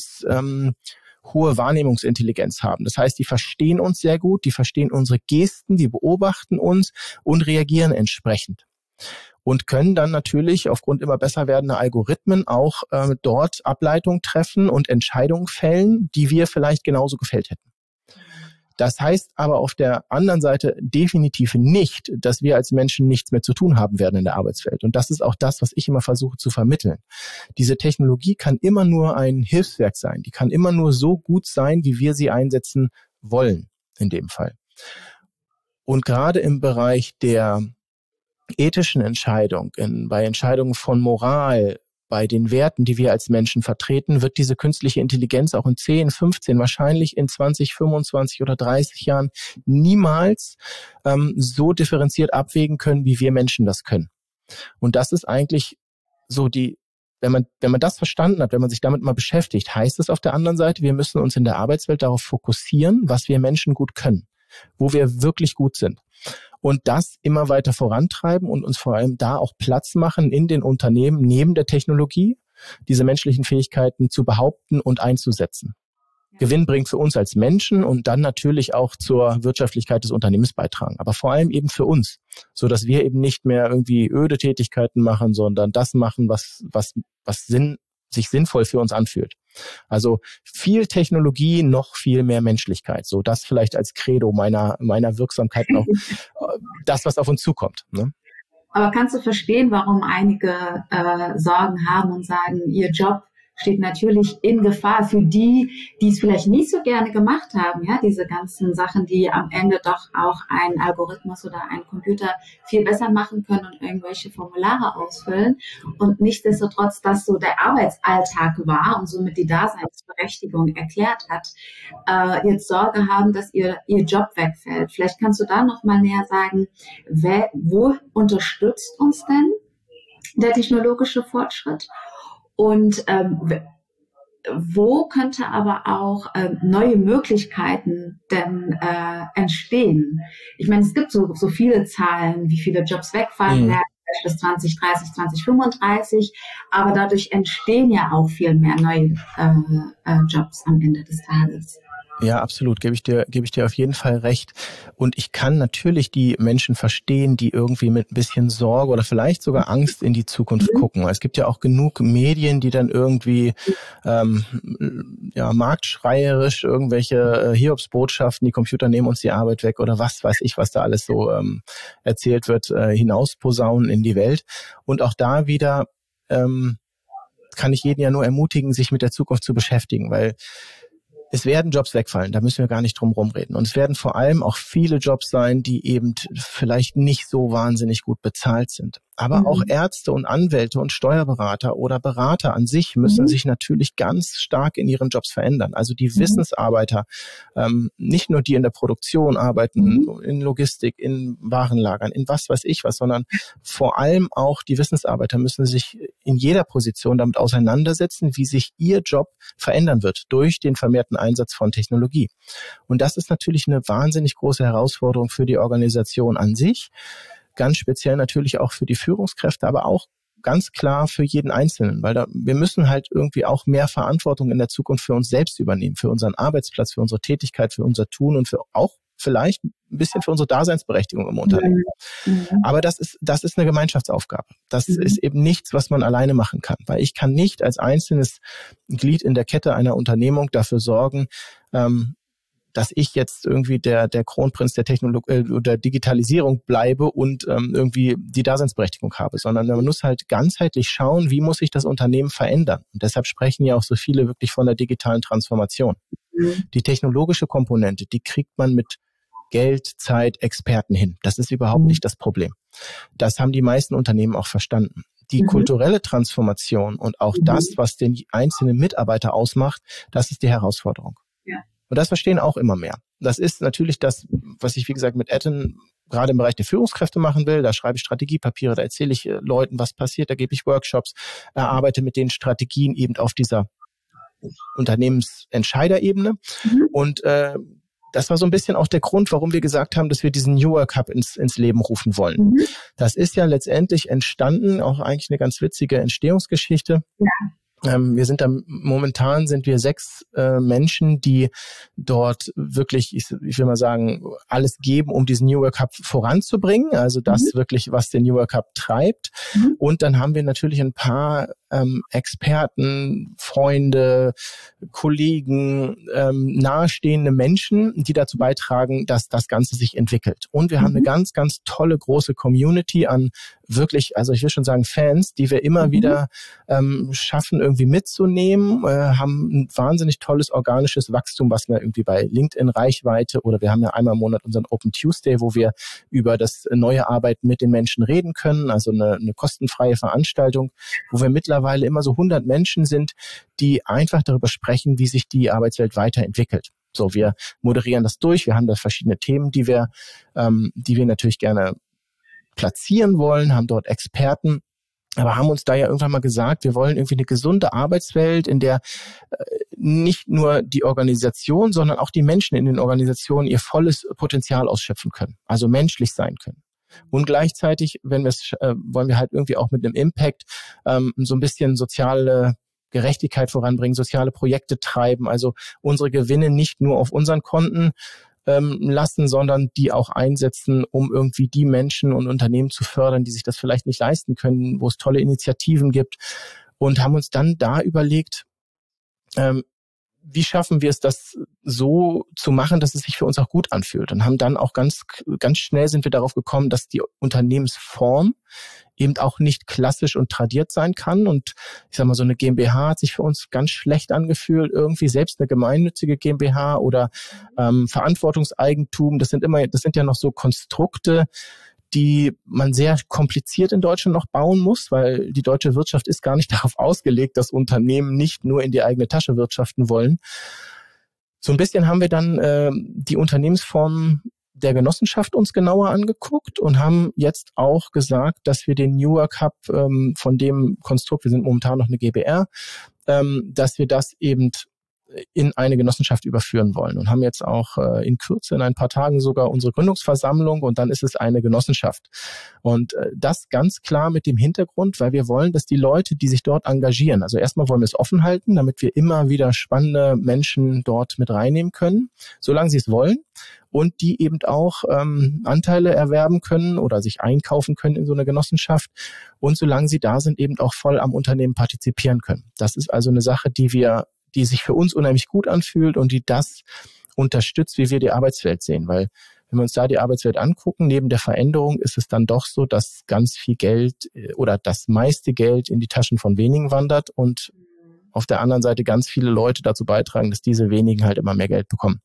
hohe Wahrnehmungsintelligenz haben. Das heißt, die verstehen uns sehr gut, die verstehen unsere Gesten, die beobachten uns und reagieren entsprechend. Und können dann natürlich aufgrund immer besser werdender Algorithmen auch dort Ableitungen treffen und Entscheidungen fällen, die wir vielleicht genauso gefällt hätten. Das heißt aber auf der anderen Seite definitiv nicht, dass wir als Menschen nichts mehr zu tun haben werden in der Arbeitswelt. Und das ist auch das, was ich immer versuche zu vermitteln. Diese Technologie kann immer nur ein Hilfswerk sein. Die kann immer nur so gut sein, wie wir sie einsetzen wollen, in dem Fall. Und gerade im Bereich der ethischen Entscheidung, bei Entscheidungen von Moral, bei den Werten, die wir als Menschen vertreten, wird diese künstliche Intelligenz auch in 10, 15, wahrscheinlich in 20, 25 oder 30 Jahren niemals so differenziert abwägen können, wie wir Menschen das können. Und das ist eigentlich so wenn man das verstanden hat, wenn man sich damit mal beschäftigt, heißt es auf der anderen Seite, wir müssen uns in der Arbeitswelt darauf fokussieren, was wir Menschen gut können, wo wir wirklich gut sind. Und das immer weiter vorantreiben und uns vor allem da auch Platz machen in den Unternehmen neben der Technologie, diese menschlichen Fähigkeiten zu behaupten und einzusetzen. Gewinn bringt für uns als Menschen und dann natürlich auch zur Wirtschaftlichkeit des Unternehmens beitragen. Aber vor allem eben für uns, so dass wir eben nicht mehr irgendwie öde Tätigkeiten machen, sondern das machen, was sich sinnvoll für uns anfühlt. Also viel Technologie, noch viel mehr Menschlichkeit. So das vielleicht als Credo meiner Wirksamkeit auch das, was auf uns zukommt. Ne? Aber kannst du verstehen, warum einige Sorgen haben und sagen, ihr Job steht natürlich in Gefahr für die, die es vielleicht nicht so gerne gemacht haben, ja, diese ganzen Sachen, die am Ende doch auch ein Algorithmus oder ein Computer viel besser machen können und irgendwelche Formulare ausfüllen und nichtsdestotrotz das so der Arbeitsalltag war und somit die Daseinsberechtigung erklärt hat, jetzt Sorge haben, dass ihr Job wegfällt. Vielleicht kannst du da noch mal näher sagen, wo unterstützt uns denn der technologische Fortschritt und wo könnte aber auch neue Möglichkeiten denn entstehen? Ich meine, es gibt so viele Zahlen, wie viele Jobs wegfallen werden bis 2030, 2035, aber dadurch entstehen ja auch viel mehr neue Jobs am Ende des Tages. Ja, absolut. Gebe ich dir auf jeden Fall recht. Und ich kann natürlich die Menschen verstehen, die irgendwie mit ein bisschen Sorge oder vielleicht sogar Angst in die Zukunft gucken. Es gibt ja auch genug Medien, die dann irgendwie marktschreierisch irgendwelche Hiobsbotschaften, die Computer nehmen uns die Arbeit weg oder was weiß ich, was da alles so erzählt wird, hinausposaunen in die Welt. Und auch da wieder kann ich jeden ja nur ermutigen, sich mit der Zukunft zu beschäftigen, weil es werden Jobs wegfallen, da müssen wir gar nicht drum rumreden. Und es werden vor allem auch viele Jobs sein, die eben vielleicht nicht so wahnsinnig gut bezahlt sind. Aber auch Ärzte und Anwälte und Steuerberater oder Berater an sich müssen sich natürlich ganz stark in ihren Jobs verändern. Also die Wissensarbeiter, nicht nur die in der Produktion arbeiten, in Logistik, in Warenlagern, in was weiß ich was, sondern vor allem auch die Wissensarbeiter müssen sich in jeder Position damit auseinandersetzen, wie sich ihr Job verändern wird durch den vermehrten Einsatz von Technologie. Und das ist natürlich eine wahnsinnig große Herausforderung für die Organisation an sich. Ganz speziell natürlich auch für die Führungskräfte, aber auch ganz klar für jeden Einzelnen, weil wir müssen halt irgendwie auch mehr Verantwortung in der Zukunft für uns selbst übernehmen, für unseren Arbeitsplatz, für unsere Tätigkeit, für unser Tun und für auch vielleicht ein bisschen für unsere Daseinsberechtigung im Unternehmen. Aber das ist eine Gemeinschaftsaufgabe. Das ist eben nichts, was man alleine machen kann, weil ich kann nicht als einzelnes Glied in der Kette einer Unternehmung dafür sorgen, dass ich jetzt irgendwie der Kronprinz der Technologie oder Digitalisierung bleibe und irgendwie die Daseinsberechtigung habe, sondern man muss halt ganzheitlich schauen, wie muss sich das Unternehmen verändern. Und deshalb sprechen ja auch so viele wirklich von der digitalen Transformation. Die technologische Komponente, die kriegt man mit Geld, Zeit, Experten hin. Das ist überhaupt nicht das Problem. Das haben die meisten Unternehmen auch verstanden. Die kulturelle Transformation und auch das, was den einzelnen Mitarbeiter ausmacht, das ist die Herausforderung. Ja. Und das verstehen auch immer mehr. Das ist natürlich das, was ich, wie gesagt, mit Etten gerade im Bereich der Führungskräfte machen will. Da schreibe ich Strategiepapiere, da erzähle ich Leuten, was passiert, da gebe ich Workshops, arbeite mit den Strategien eben auf dieser Unternehmensentscheiderebene. Und das war so ein bisschen auch der Grund, warum wir gesagt haben, dass wir diesen New Work Hub ins Leben rufen wollen. Das ist ja letztendlich entstanden, auch eigentlich eine ganz witzige Entstehungsgeschichte. Ja. Momentan sind wir 6 Menschen, die dort wirklich, ich will mal sagen, alles geben, um diesen New Work Hub voranzubringen. Also das wirklich, was den New Work Hub treibt. Und dann haben wir natürlich ein paar Experten, Freunde, Kollegen, nahestehende Menschen, die dazu beitragen, dass das Ganze sich entwickelt. Und wir haben eine ganz, ganz tolle, große Community an wirklich, also ich will schon sagen Fans, die wir immer wieder schaffen, irgendwie mitzunehmen, haben ein wahnsinnig tolles organisches Wachstum, was wir irgendwie bei LinkedIn Reichweite oder wir haben ja einmal im Monat unseren Open Tuesday, wo wir über das neue Arbeiten mit den Menschen reden können, also eine kostenfreie Veranstaltung, wo wir mittlerweile immer so 100 Menschen sind, die einfach darüber sprechen, wie sich die Arbeitswelt weiterentwickelt. So, wir moderieren das durch, wir haben da verschiedene Themen, die wir natürlich gerne platzieren wollen, haben dort Experten, aber haben uns da ja irgendwann mal gesagt, wir wollen irgendwie eine gesunde Arbeitswelt, in der nicht nur die Organisation, sondern auch die Menschen in den Organisationen ihr volles Potenzial ausschöpfen können, also menschlich sein können. Und gleichzeitig, wollen wir halt irgendwie auch mit einem Impact so ein bisschen soziale Gerechtigkeit voranbringen, soziale Projekte treiben, also unsere Gewinne nicht nur auf unseren Konten lassen, sondern die auch einsetzen, um irgendwie die Menschen und Unternehmen zu fördern, die sich das vielleicht nicht leisten können, wo es tolle Initiativen gibt. Und haben uns dann da überlegt, wie schaffen wir es, das so zu machen, dass es sich für uns auch gut anfühlt? Und haben dann auch ganz, ganz schnell sind wir darauf gekommen, dass die Unternehmensform eben auch nicht klassisch und tradiert sein kann. Und ich sag mal, so eine GmbH hat sich für uns ganz schlecht angefühlt. Irgendwie selbst eine gemeinnützige GmbH oder Verantwortungseigentum, das sind ja noch so Konstrukte, die man sehr kompliziert in Deutschland noch bauen muss, weil die deutsche Wirtschaft ist gar nicht darauf ausgelegt, dass Unternehmen nicht nur in die eigene Tasche wirtschaften wollen. So ein bisschen haben wir dann die Unternehmensform der Genossenschaft uns genauer angeguckt und haben jetzt auch gesagt, dass wir den New Work Hub von dem Konstrukt, wir sind momentan noch eine GbR, dass wir das eben in eine Genossenschaft überführen wollen und haben jetzt auch in Kürze, in ein paar Tagen sogar unsere Gründungsversammlung und dann ist es eine Genossenschaft. Und das ganz klar mit dem Hintergrund, weil wir wollen, dass die Leute, die sich dort engagieren, also erstmal wollen wir es offen halten, damit wir immer wieder spannende Menschen dort mit reinnehmen können, solange sie es wollen und die eben auch Anteile erwerben können oder sich einkaufen können in so eine Genossenschaft und solange sie da sind, eben auch voll am Unternehmen partizipieren können. Das ist also eine Sache, die sich für uns unheimlich gut anfühlt und die das unterstützt, wie wir die Arbeitswelt sehen. Weil wenn wir uns da die Arbeitswelt angucken, neben der Veränderung ist es dann doch so, dass ganz viel Geld oder das meiste Geld in die Taschen von wenigen wandert und auf der anderen Seite ganz viele Leute dazu beitragen, dass diese wenigen halt immer mehr Geld bekommen.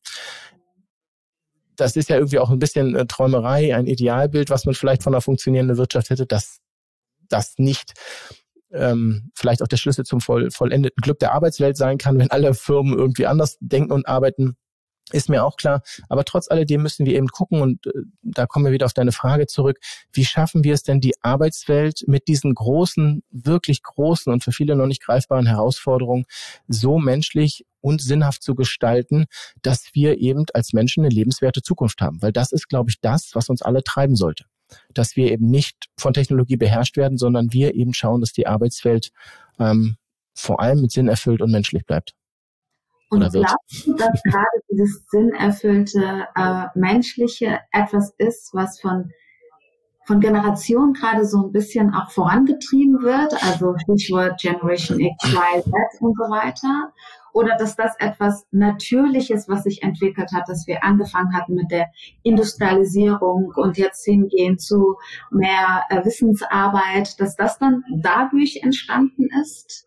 Das ist ja irgendwie auch ein bisschen Träumerei, ein Idealbild, was man vielleicht von einer funktionierenden Wirtschaft hätte, dass das nicht vielleicht auch der Schlüssel zum vollendeten Glück der Arbeitswelt sein kann, wenn alle Firmen irgendwie anders denken und arbeiten, ist mir auch klar. Aber trotz alledem müssen wir eben gucken und da kommen wir wieder auf deine Frage zurück. Wie schaffen wir es denn, die Arbeitswelt mit diesen großen, wirklich großen und für viele noch nicht greifbaren Herausforderungen so menschlich und sinnhaft zu gestalten, dass wir eben als Menschen eine lebenswerte Zukunft haben? Weil das ist, glaube ich, das, was uns alle treiben sollte. Dass wir eben nicht von Technologie beherrscht werden, sondern wir eben schauen, dass die Arbeitswelt vor allem mit Sinn erfüllt und menschlich bleibt. Und glaubst du, dass gerade dieses sinnerfüllte, menschliche etwas ist, was von Generationen gerade so ein bisschen auch vorangetrieben wird, also Stichwort Generation X, Y, Z und so weiter? Oder dass das etwas Natürliches, was sich entwickelt hat, dass wir angefangen hatten mit der Industrialisierung und jetzt hingehen zu mehr Wissensarbeit, dass das dann dadurch entstanden ist?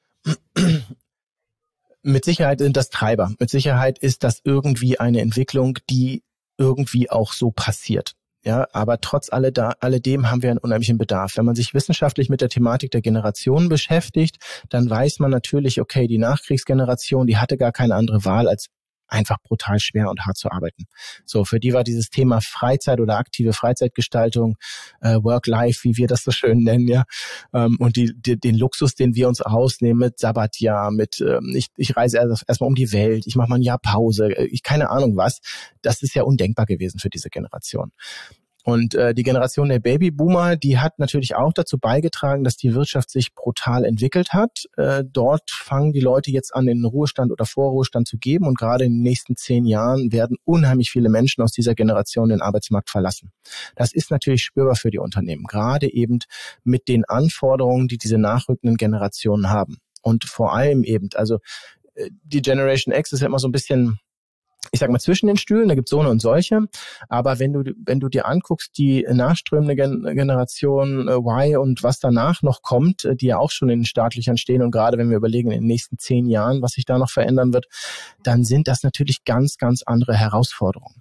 Mit Sicherheit sind das Treiber. Mit Sicherheit ist das irgendwie eine Entwicklung, die irgendwie auch so passiert. Ja, aber trotz alledem haben wir einen unheimlichen Bedarf. Wenn man sich wissenschaftlich mit der Thematik der Generationen beschäftigt, dann weiß man natürlich, okay, die Nachkriegsgeneration, die hatte gar keine andere Wahl, als einfach brutal schwer und hart zu arbeiten. So, für die war dieses Thema Freizeit oder aktive Freizeitgestaltung, Work-Life, wie wir das so schön nennen, ja, und den Luxus, den wir uns rausnehmen mit Sabbatjahr, mit ich reise erstmal um die Welt, ich mache mal ein Jahr Pause, keine Ahnung was, das ist ja undenkbar gewesen für diese Generation. Und die Generation der Babyboomer, die hat natürlich auch dazu beigetragen, dass die Wirtschaft sich brutal entwickelt hat. Dort fangen die Leute jetzt an, in den Ruhestand oder Vorruhestand zu geben. Und gerade in den nächsten 10 Jahren werden unheimlich viele Menschen aus dieser Generation den Arbeitsmarkt verlassen. Das ist natürlich spürbar für die Unternehmen, gerade eben mit den Anforderungen, die diese nachrückenden Generationen haben. Und vor allem eben, also die Generation X ist ja immer so ein bisschen, ich sag mal, zwischen den Stühlen, da gibt's so eine und solche, aber wenn du dir anguckst, die nachströmende Generation Y und was danach noch kommt, die ja auch schon in den Startlöchern stehen und gerade wenn wir überlegen, in den nächsten 10 Jahren, was sich da noch verändern wird, dann sind das natürlich ganz, ganz andere Herausforderungen.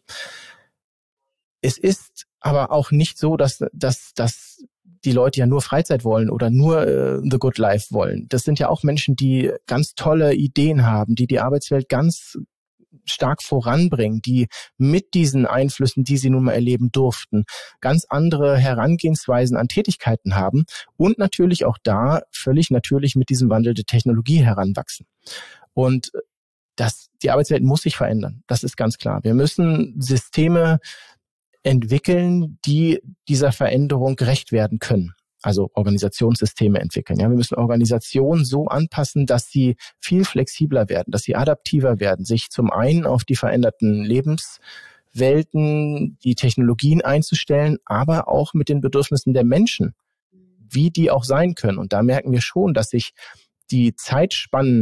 Es ist aber auch nicht so, dass die Leute ja nur Freizeit wollen oder nur the good life wollen. Das sind ja auch Menschen, die ganz tolle Ideen haben, die Arbeitswelt ganz stark voranbringen, die mit diesen Einflüssen, die sie nun mal erleben durften, ganz andere Herangehensweisen an Tätigkeiten haben und natürlich auch da völlig natürlich mit diesem Wandel der Technologie heranwachsen. Und die Arbeitswelt muss sich verändern, das ist ganz klar. Wir müssen Systeme entwickeln, die dieser Veränderung gerecht werden können. Also Organisationssysteme entwickeln. Ja, wir müssen Organisationen so anpassen, dass sie viel flexibler werden, dass sie adaptiver werden, sich zum einen auf die veränderten Lebenswelten, die Technologien einzustellen, aber auch mit den Bedürfnissen der Menschen, wie die auch sein können. Und da merken wir schon, dass sich die Zeitspannen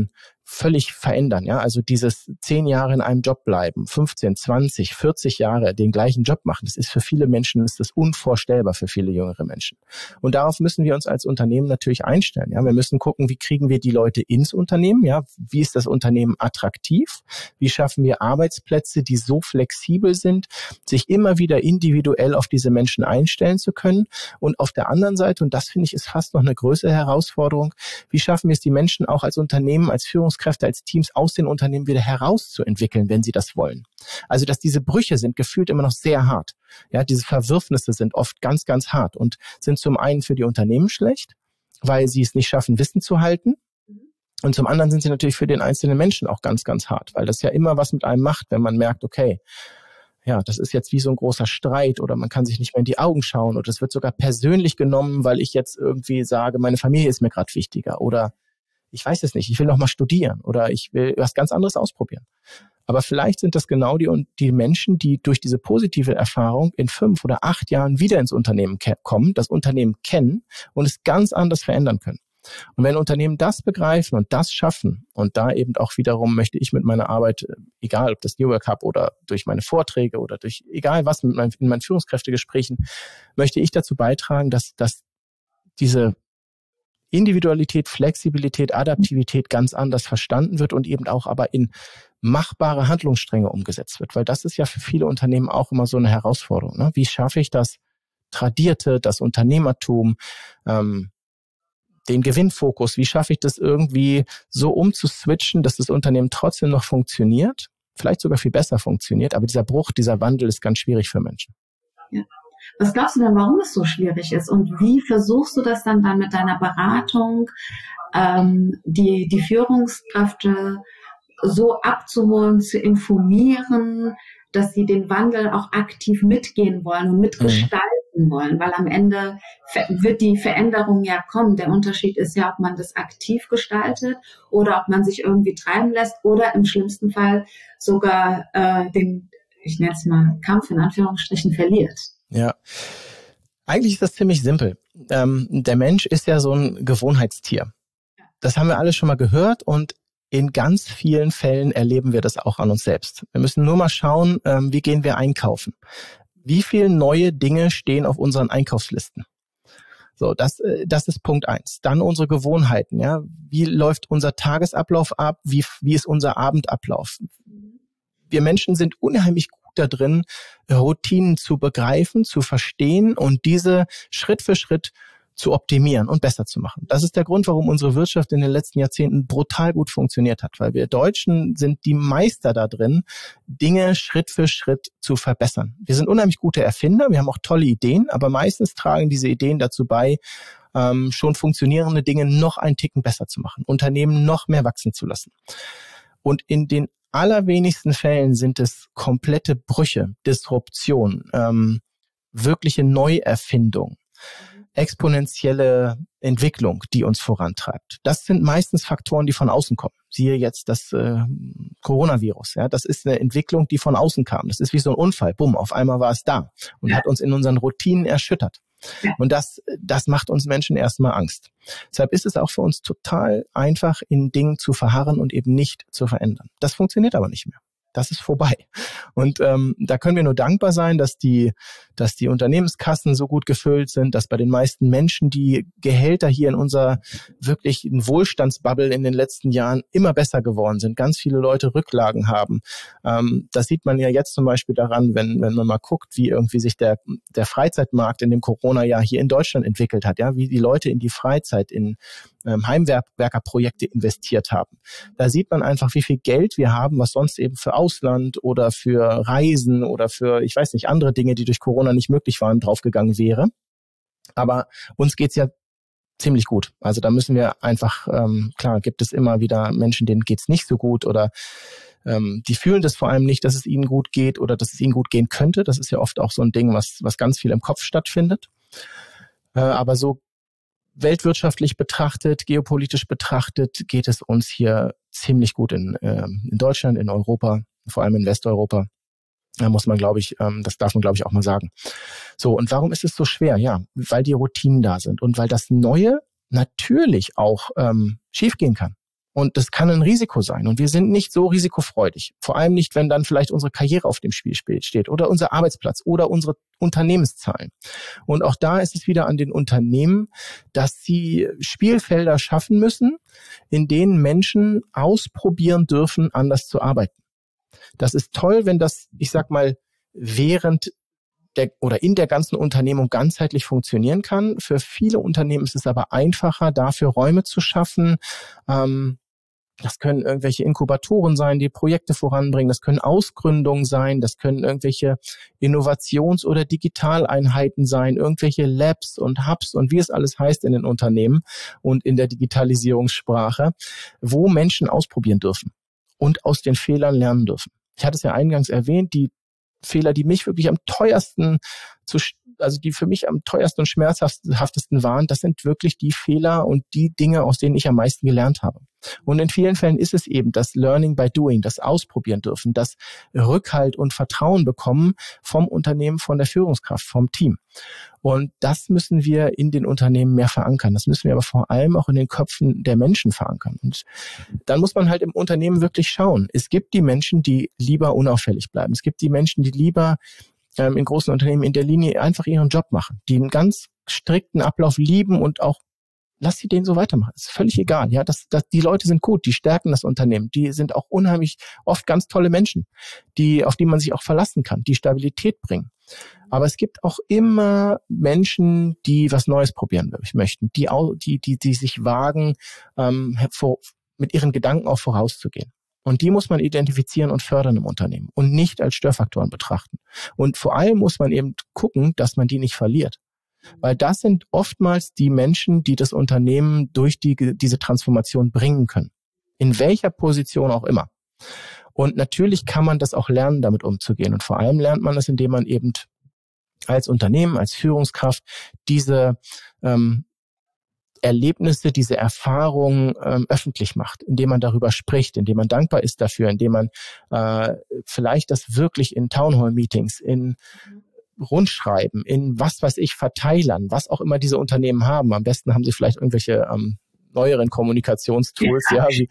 völlig verändern. Ja, also dieses 10 Jahre in einem Job bleiben, 15, 20, 40 Jahre den gleichen Job machen, das ist für viele Menschen, ist das unvorstellbar für viele jüngere Menschen. Und darauf müssen wir uns als Unternehmen natürlich einstellen. Ja, wir müssen gucken, wie kriegen wir die Leute ins Unternehmen? Ja, wie ist das Unternehmen attraktiv? Wie schaffen wir Arbeitsplätze, die so flexibel sind, sich immer wieder individuell auf diese Menschen einstellen zu können? Und auf der anderen Seite, und das finde ich ist fast noch eine größere Herausforderung, wie schaffen wir es, die Menschen auch als Unternehmen, als Führungskräfte, als Teams aus den Unternehmen wieder herauszuentwickeln, wenn sie das wollen. Also, dass diese Brüche sind gefühlt immer noch sehr hart. Ja, diese Verwürfnisse sind oft ganz, ganz hart und sind zum einen für die Unternehmen schlecht, weil sie es nicht schaffen, Wissen zu halten. Und zum anderen sind sie natürlich für den einzelnen Menschen auch ganz, ganz hart, weil das ja immer was mit einem macht, wenn man merkt, okay, ja, das ist jetzt wie so ein großer Streit oder man kann sich nicht mehr in die Augen schauen oder es wird sogar persönlich genommen, weil ich jetzt irgendwie sage, meine Familie ist mir gerade wichtiger oder ich weiß es nicht, ich will noch mal studieren oder ich will was ganz anderes ausprobieren. Aber vielleicht sind das genau die Menschen, die durch diese positive Erfahrung in 5 oder 8 Jahren wieder ins Unternehmen kommen, das Unternehmen kennen und es ganz anders verändern können. Und wenn Unternehmen das begreifen und das schaffen und da eben auch wiederum möchte ich mit meiner Arbeit, egal ob das New Work Hub oder durch meine Vorträge oder durch egal was in meinen Führungskräftegesprächen, möchte ich dazu beitragen, dass diese Individualität, Flexibilität, Adaptivität ganz anders verstanden wird und eben auch aber in machbare Handlungsstränge umgesetzt wird. Weil das ist ja für viele Unternehmen auch immer so eine Herausforderung. Ne? Wie schaffe ich das Tradierte, das Unternehmertum, den Gewinnfokus, wie schaffe ich das irgendwie so umzuswitchen, dass das Unternehmen trotzdem noch funktioniert, vielleicht sogar viel besser funktioniert, aber dieser Bruch, dieser Wandel ist ganz schwierig für Menschen. Ja. Was glaubst du denn, warum es so schwierig ist und wie versuchst du das dann mit deiner Beratung, die Führungskräfte so abzuholen, zu informieren, dass sie den Wandel auch aktiv mitgehen wollen und mitgestalten wollen, weil am Ende wird die Veränderung ja kommen. Der Unterschied ist ja, ob man das aktiv gestaltet oder ob man sich irgendwie treiben lässt oder im schlimmsten Fall sogar ich nenne es mal, Kampf in Anführungsstrichen verliert. Ja, eigentlich ist das ziemlich simpel. Der Mensch ist ja so ein Gewohnheitstier. Das haben wir alle schon mal gehört und in ganz vielen Fällen erleben wir das auch an uns selbst. Wir müssen nur mal schauen, wie gehen wir einkaufen. Wie viele neue Dinge stehen auf unseren Einkaufslisten? So, das ist Punkt 1. Dann unsere Gewohnheiten. Ja, wie läuft unser Tagesablauf ab? Wie ist unser Abendablauf? Wir Menschen sind unheimlich gut da drin, Routinen zu begreifen, zu verstehen und diese Schritt für Schritt zu optimieren und besser zu machen. Das ist der Grund, warum unsere Wirtschaft in den letzten Jahrzehnten brutal gut funktioniert hat, weil wir Deutschen sind die Meister da drin, Dinge Schritt für Schritt zu verbessern. Wir sind unheimlich gute Erfinder, wir haben auch tolle Ideen, aber meistens tragen diese Ideen dazu bei, schon funktionierende Dinge noch einen Ticken besser zu machen, Unternehmen noch mehr wachsen zu lassen. Und in den allerwenigsten Fällen sind es komplette Brüche, Disruption, wirkliche Neuerfindung, exponentielle Entwicklung, die uns vorantreibt. Das sind meistens Faktoren, die von außen kommen. Siehe jetzt das Coronavirus. Ja, das ist eine Entwicklung, die von außen kam. Das ist wie so ein Unfall. Bumm, auf einmal war es da und hat uns in unseren Routinen erschüttert. Und das macht uns Menschen erstmal Angst. Deshalb ist es auch für uns total einfach, in Dingen zu verharren und eben nicht zu verändern. Das funktioniert aber nicht mehr. Das ist vorbei. Und da können wir nur dankbar sein, dass die Unternehmenskassen so gut gefüllt sind, dass bei den meisten Menschen die Gehälter hier in unserer wirklichen Wohlstandsbubble in den letzten Jahren immer besser geworden sind. Ganz viele Leute Rücklagen haben. Das sieht man ja jetzt zum Beispiel daran, wenn man mal guckt, wie irgendwie sich der Freizeitmarkt in dem Corona-Jahr hier in Deutschland entwickelt hat, ja, wie die Leute in die Freizeit, in Heimwerkerprojekte investiert haben. Da sieht man einfach, wie viel Geld wir haben, was sonst eben für Ausland oder für Reisen oder für, ich weiß nicht, andere Dinge, die durch Corona nicht möglich waren, draufgegangen wäre. Aber uns geht's ja ziemlich gut. Also da müssen wir einfach, klar, gibt es immer wieder Menschen, denen geht's nicht so gut oder die fühlen das vor allem nicht, dass es ihnen gut geht oder dass es ihnen gut gehen könnte. Das ist ja oft auch so ein Ding, was ganz viel im Kopf stattfindet. Aber so weltwirtschaftlich betrachtet, geopolitisch betrachtet, geht es uns hier ziemlich gut in Deutschland, in Europa, vor allem in Westeuropa. Da muss man, glaube ich, das darf man, glaube ich, auch mal sagen. So, und warum ist es so schwer? Ja, weil die Routinen da sind und weil das Neue natürlich auch schiefgehen kann. Und das kann ein Risiko sein. Und wir sind nicht so risikofreudig. Vor allem nicht, wenn dann vielleicht unsere Karriere auf dem Spiel steht oder unser Arbeitsplatz oder unsere Unternehmenszahlen. Und auch da ist es wieder an den Unternehmen, dass sie Spielfelder schaffen müssen, in denen Menschen ausprobieren dürfen, anders zu arbeiten. Das ist toll, wenn das, ich sag mal, während oder in der ganzen Unternehmung ganzheitlich funktionieren kann. Für viele Unternehmen ist es aber einfacher, dafür Räume zu schaffen. Das können irgendwelche Inkubatoren sein, die Projekte voranbringen. Das können Ausgründungen sein. Das können irgendwelche Innovations- oder Digitaleinheiten sein, irgendwelche Labs und Hubs und wie es alles heißt in den Unternehmen und in der Digitalisierungssprache, wo Menschen ausprobieren dürfen und aus den Fehlern lernen dürfen. Ich hatte es ja eingangs erwähnt, die Fehler, die mich wirklich am teuersten, die für mich am teuersten und schmerzhaftesten waren, das sind wirklich die Fehler und die Dinge, aus denen ich am meisten gelernt habe. Und in vielen Fällen ist es eben das Learning by Doing, das Ausprobieren dürfen, das Rückhalt und Vertrauen bekommen vom Unternehmen, von der Führungskraft, vom Team. Und das müssen wir in den Unternehmen mehr verankern. Das müssen wir aber vor allem auch in den Köpfen der Menschen verankern. Und dann muss man halt im Unternehmen wirklich schauen. Es gibt die Menschen, die lieber unauffällig bleiben. Es gibt die Menschen, die lieber in großen Unternehmen in der Linie einfach ihren Job machen, die einen ganz strikten Ablauf lieben und auch lass sie den so weitermachen. Ist völlig egal. Ja, die Leute sind gut, die stärken das Unternehmen. Die sind auch unheimlich oft ganz tolle Menschen, auf die man sich auch verlassen kann, die Stabilität bringen. Aber es gibt auch immer Menschen, die was Neues probieren möchten, die sich wagen, mit ihren Gedanken auch vorauszugehen. Und die muss man identifizieren und fördern im Unternehmen und nicht als Störfaktoren betrachten. Und vor allem muss man eben gucken, dass man die nicht verliert. Weil das sind oftmals die Menschen, die das Unternehmen durch diese Transformation bringen können. In welcher Position auch immer. Und natürlich kann man das auch lernen, damit umzugehen. Und vor allem lernt man das, indem man eben als Unternehmen, als Führungskraft diese Erlebnisse, diese Erfahrungen öffentlich macht, indem man darüber spricht, indem man dankbar ist dafür, indem man vielleicht das wirklich in Townhall-Meetings, in Rundschreiben, in Verteilern, was auch immer diese Unternehmen haben. Am besten haben sie vielleicht irgendwelche neueren Kommunikationstools,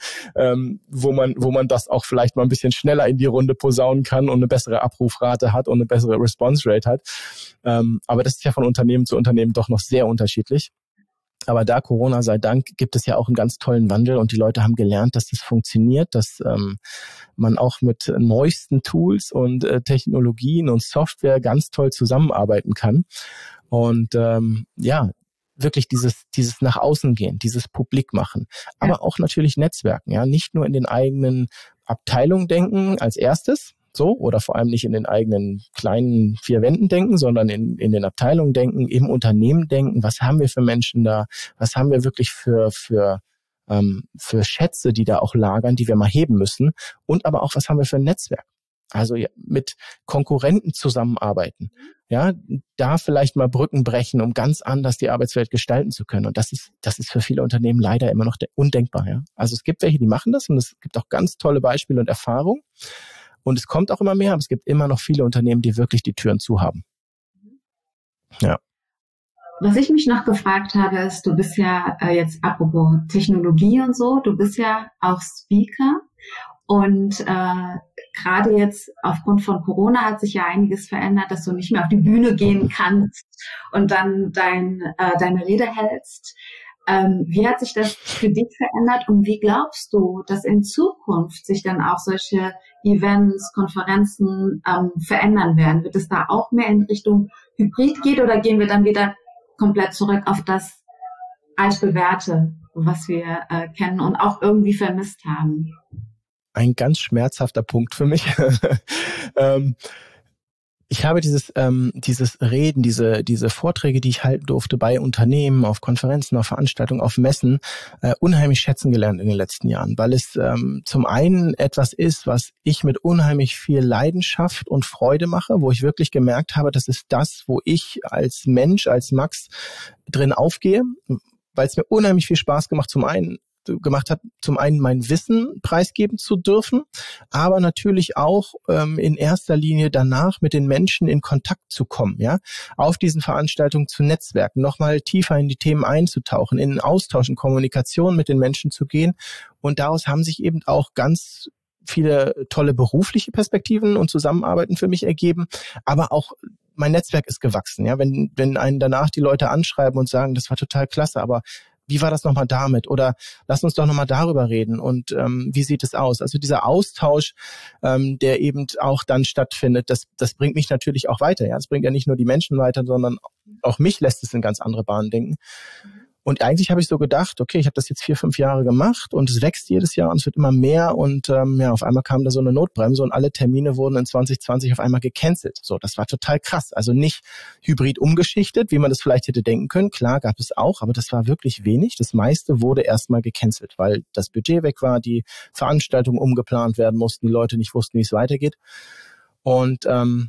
wo man das auch vielleicht mal ein bisschen schneller in die Runde posaunen kann und eine bessere Abrufrate hat und eine bessere Response Rate hat. Aber das ist ja von Unternehmen zu Unternehmen doch noch sehr unterschiedlich. Aber da Corona sei Dank gibt es ja auch einen ganz tollen Wandel und die Leute haben gelernt, dass das funktioniert, dass man auch mit neuesten Tools und Technologien und Software ganz toll zusammenarbeiten kann. Und wirklich dieses nach außen gehen, dieses publik machen, aber auch natürlich Netzwerken, ja, nicht nur in den eigenen Abteilungen denken als erstes, so, oder vor allem nicht in den eigenen kleinen 4 Wänden denken, sondern in den Abteilungen denken, im Unternehmen denken, was haben wir für Menschen da, was haben wir wirklich für Schätze, die da auch lagern, die wir mal heben müssen, und aber auch, was haben wir für ein Netzwerk. Also ja, mit Konkurrenten zusammenarbeiten, ja, da vielleicht mal Brücken brechen, um ganz anders die Arbeitswelt gestalten zu können. Und das ist für viele Unternehmen leider immer noch undenkbar. Ja. Also es gibt welche, die machen das und es gibt auch ganz tolle Beispiele und Erfahrungen. Und es kommt auch immer mehr, aber es gibt immer noch viele Unternehmen, die wirklich die Türen zu haben. Ja. Was ich mich noch gefragt habe, ist, du bist ja jetzt apropos Technologie und so, du bist ja auch Speaker und gerade jetzt aufgrund von Corona hat sich ja einiges verändert, dass du nicht mehr auf die Bühne gehen kannst und dann deine Rede hältst. Wie hat sich das für dich verändert und wie glaubst du, dass in Zukunft sich dann auch solche Events, Konferenzen verändern werden? Wird es da auch mehr in Richtung Hybrid gehen oder gehen wir dann wieder komplett zurück auf das altbewährte, was wir kennen und auch irgendwie vermisst haben? Ein ganz schmerzhafter Punkt für mich. Ich habe dieses Reden, diese Vorträge, die ich halten durfte bei Unternehmen, auf Konferenzen, auf Veranstaltungen, auf Messen, unheimlich schätzen gelernt in den letzten Jahren, weil es zum einen etwas ist, was ich mit unheimlich viel Leidenschaft und Freude mache, wo ich wirklich gemerkt habe, das ist das, wo ich als Mensch, als Max drin aufgehe, weil es mir unheimlich viel Spaß gemacht, zum einen gemacht hat, zum einen mein Wissen preisgeben zu dürfen, aber natürlich auch in erster Linie danach mit den Menschen in Kontakt zu kommen, ja, auf diesen Veranstaltungen zu netzwerken, nochmal tiefer in die Themen einzutauchen, in Austausch, in Kommunikation mit den Menschen zu gehen. Und daraus haben sich eben auch ganz viele tolle berufliche Perspektiven und Zusammenarbeiten für mich ergeben, aber auch mein Netzwerk ist gewachsen, ja, wenn einen danach die Leute anschreiben und sagen, das war total klasse, aber wie war das nochmal damit? Oder lass uns doch nochmal darüber reden und wie sieht es aus? Also dieser Austausch, der eben auch dann stattfindet, das bringt mich natürlich auch weiter. Ja, das bringt ja nicht nur die Menschen weiter, sondern auch mich lässt es in ganz andere Bahnen denken. Und eigentlich habe ich so gedacht, okay, ich habe das jetzt 4-5 Jahre gemacht und es wächst jedes Jahr und es wird immer mehr und auf einmal kam da so eine Notbremse und alle Termine wurden in 2020 auf einmal gecancelt. So, das war total krass. Also nicht hybrid umgeschichtet, wie man das vielleicht hätte denken können. Klar, gab es auch, aber das war wirklich wenig. Das meiste wurde erstmal gecancelt, weil das Budget weg war, die Veranstaltungen umgeplant werden mussten, die Leute nicht wussten, wie es weitergeht. Und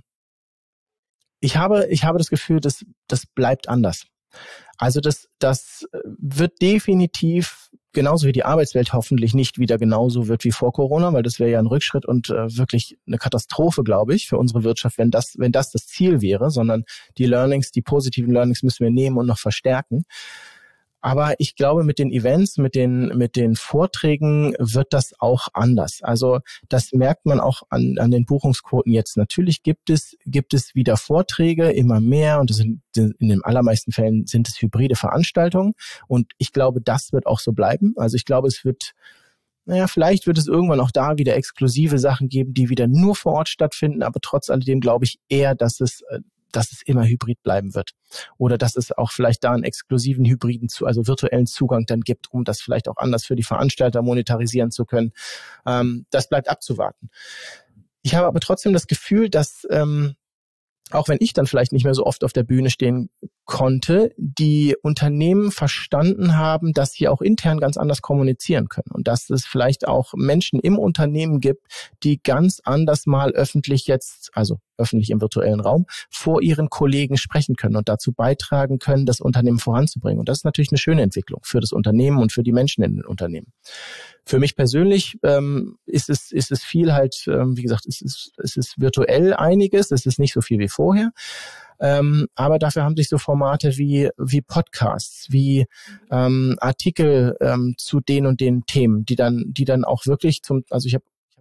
ich habe das Gefühl, das bleibt anders. Also das wird definitiv, genauso wie die Arbeitswelt hoffentlich nicht wieder genauso wird wie vor Corona, weil das wäre ja ein Rückschritt und wirklich eine Katastrophe, glaube ich, für unsere Wirtschaft, wenn das Ziel wäre, sondern die positiven Learnings müssen wir nehmen und noch verstärken. Aber ich glaube, mit den Events, mit den Vorträgen wird das auch anders. Also das merkt man auch an den Buchungsquoten jetzt. Natürlich gibt es wieder Vorträge, immer mehr, und in den allermeisten Fällen sind es hybride Veranstaltungen. Und ich glaube, das wird auch so bleiben. Also ich glaube, vielleicht wird es irgendwann auch da wieder exklusive Sachen geben, die wieder nur vor Ort stattfinden. Aber trotz alledem glaube ich eher, dass es immer hybrid bleiben wird. Oder dass es auch vielleicht da einen exklusiven hybriden, also virtuellen Zugang dann gibt, um das vielleicht auch anders für die Veranstalter monetarisieren zu können. Das bleibt abzuwarten. Ich habe aber trotzdem das Gefühl, dass auch wenn ich dann vielleicht nicht mehr so oft auf der Bühne stehen konnte, die Unternehmen verstanden haben, dass sie auch intern ganz anders kommunizieren können und dass es vielleicht auch Menschen im Unternehmen gibt, die ganz anders mal öffentlich im virtuellen Raum, vor ihren Kollegen sprechen können und dazu beitragen können, das Unternehmen voranzubringen. Und das ist natürlich eine schöne Entwicklung für das Unternehmen und für die Menschen in den Unternehmen. Für mich persönlich ist es viel halt, wie gesagt, es ist virtuell einiges, es ist nicht so viel wie vorher. Aber dafür haben sich so Formate wie Podcasts, wie Artikel zu den und den Themen, die dann auch wirklich ich habe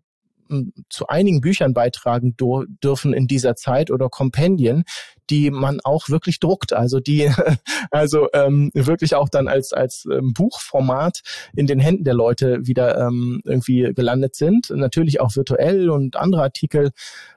zu einigen Büchern beitragen dürfen in dieser Zeit oder Kompendien, die man auch wirklich druckt, also die wirklich auch dann als Buchformat in den Händen der Leute wieder irgendwie gelandet sind. Natürlich auch virtuell und andere Artikel.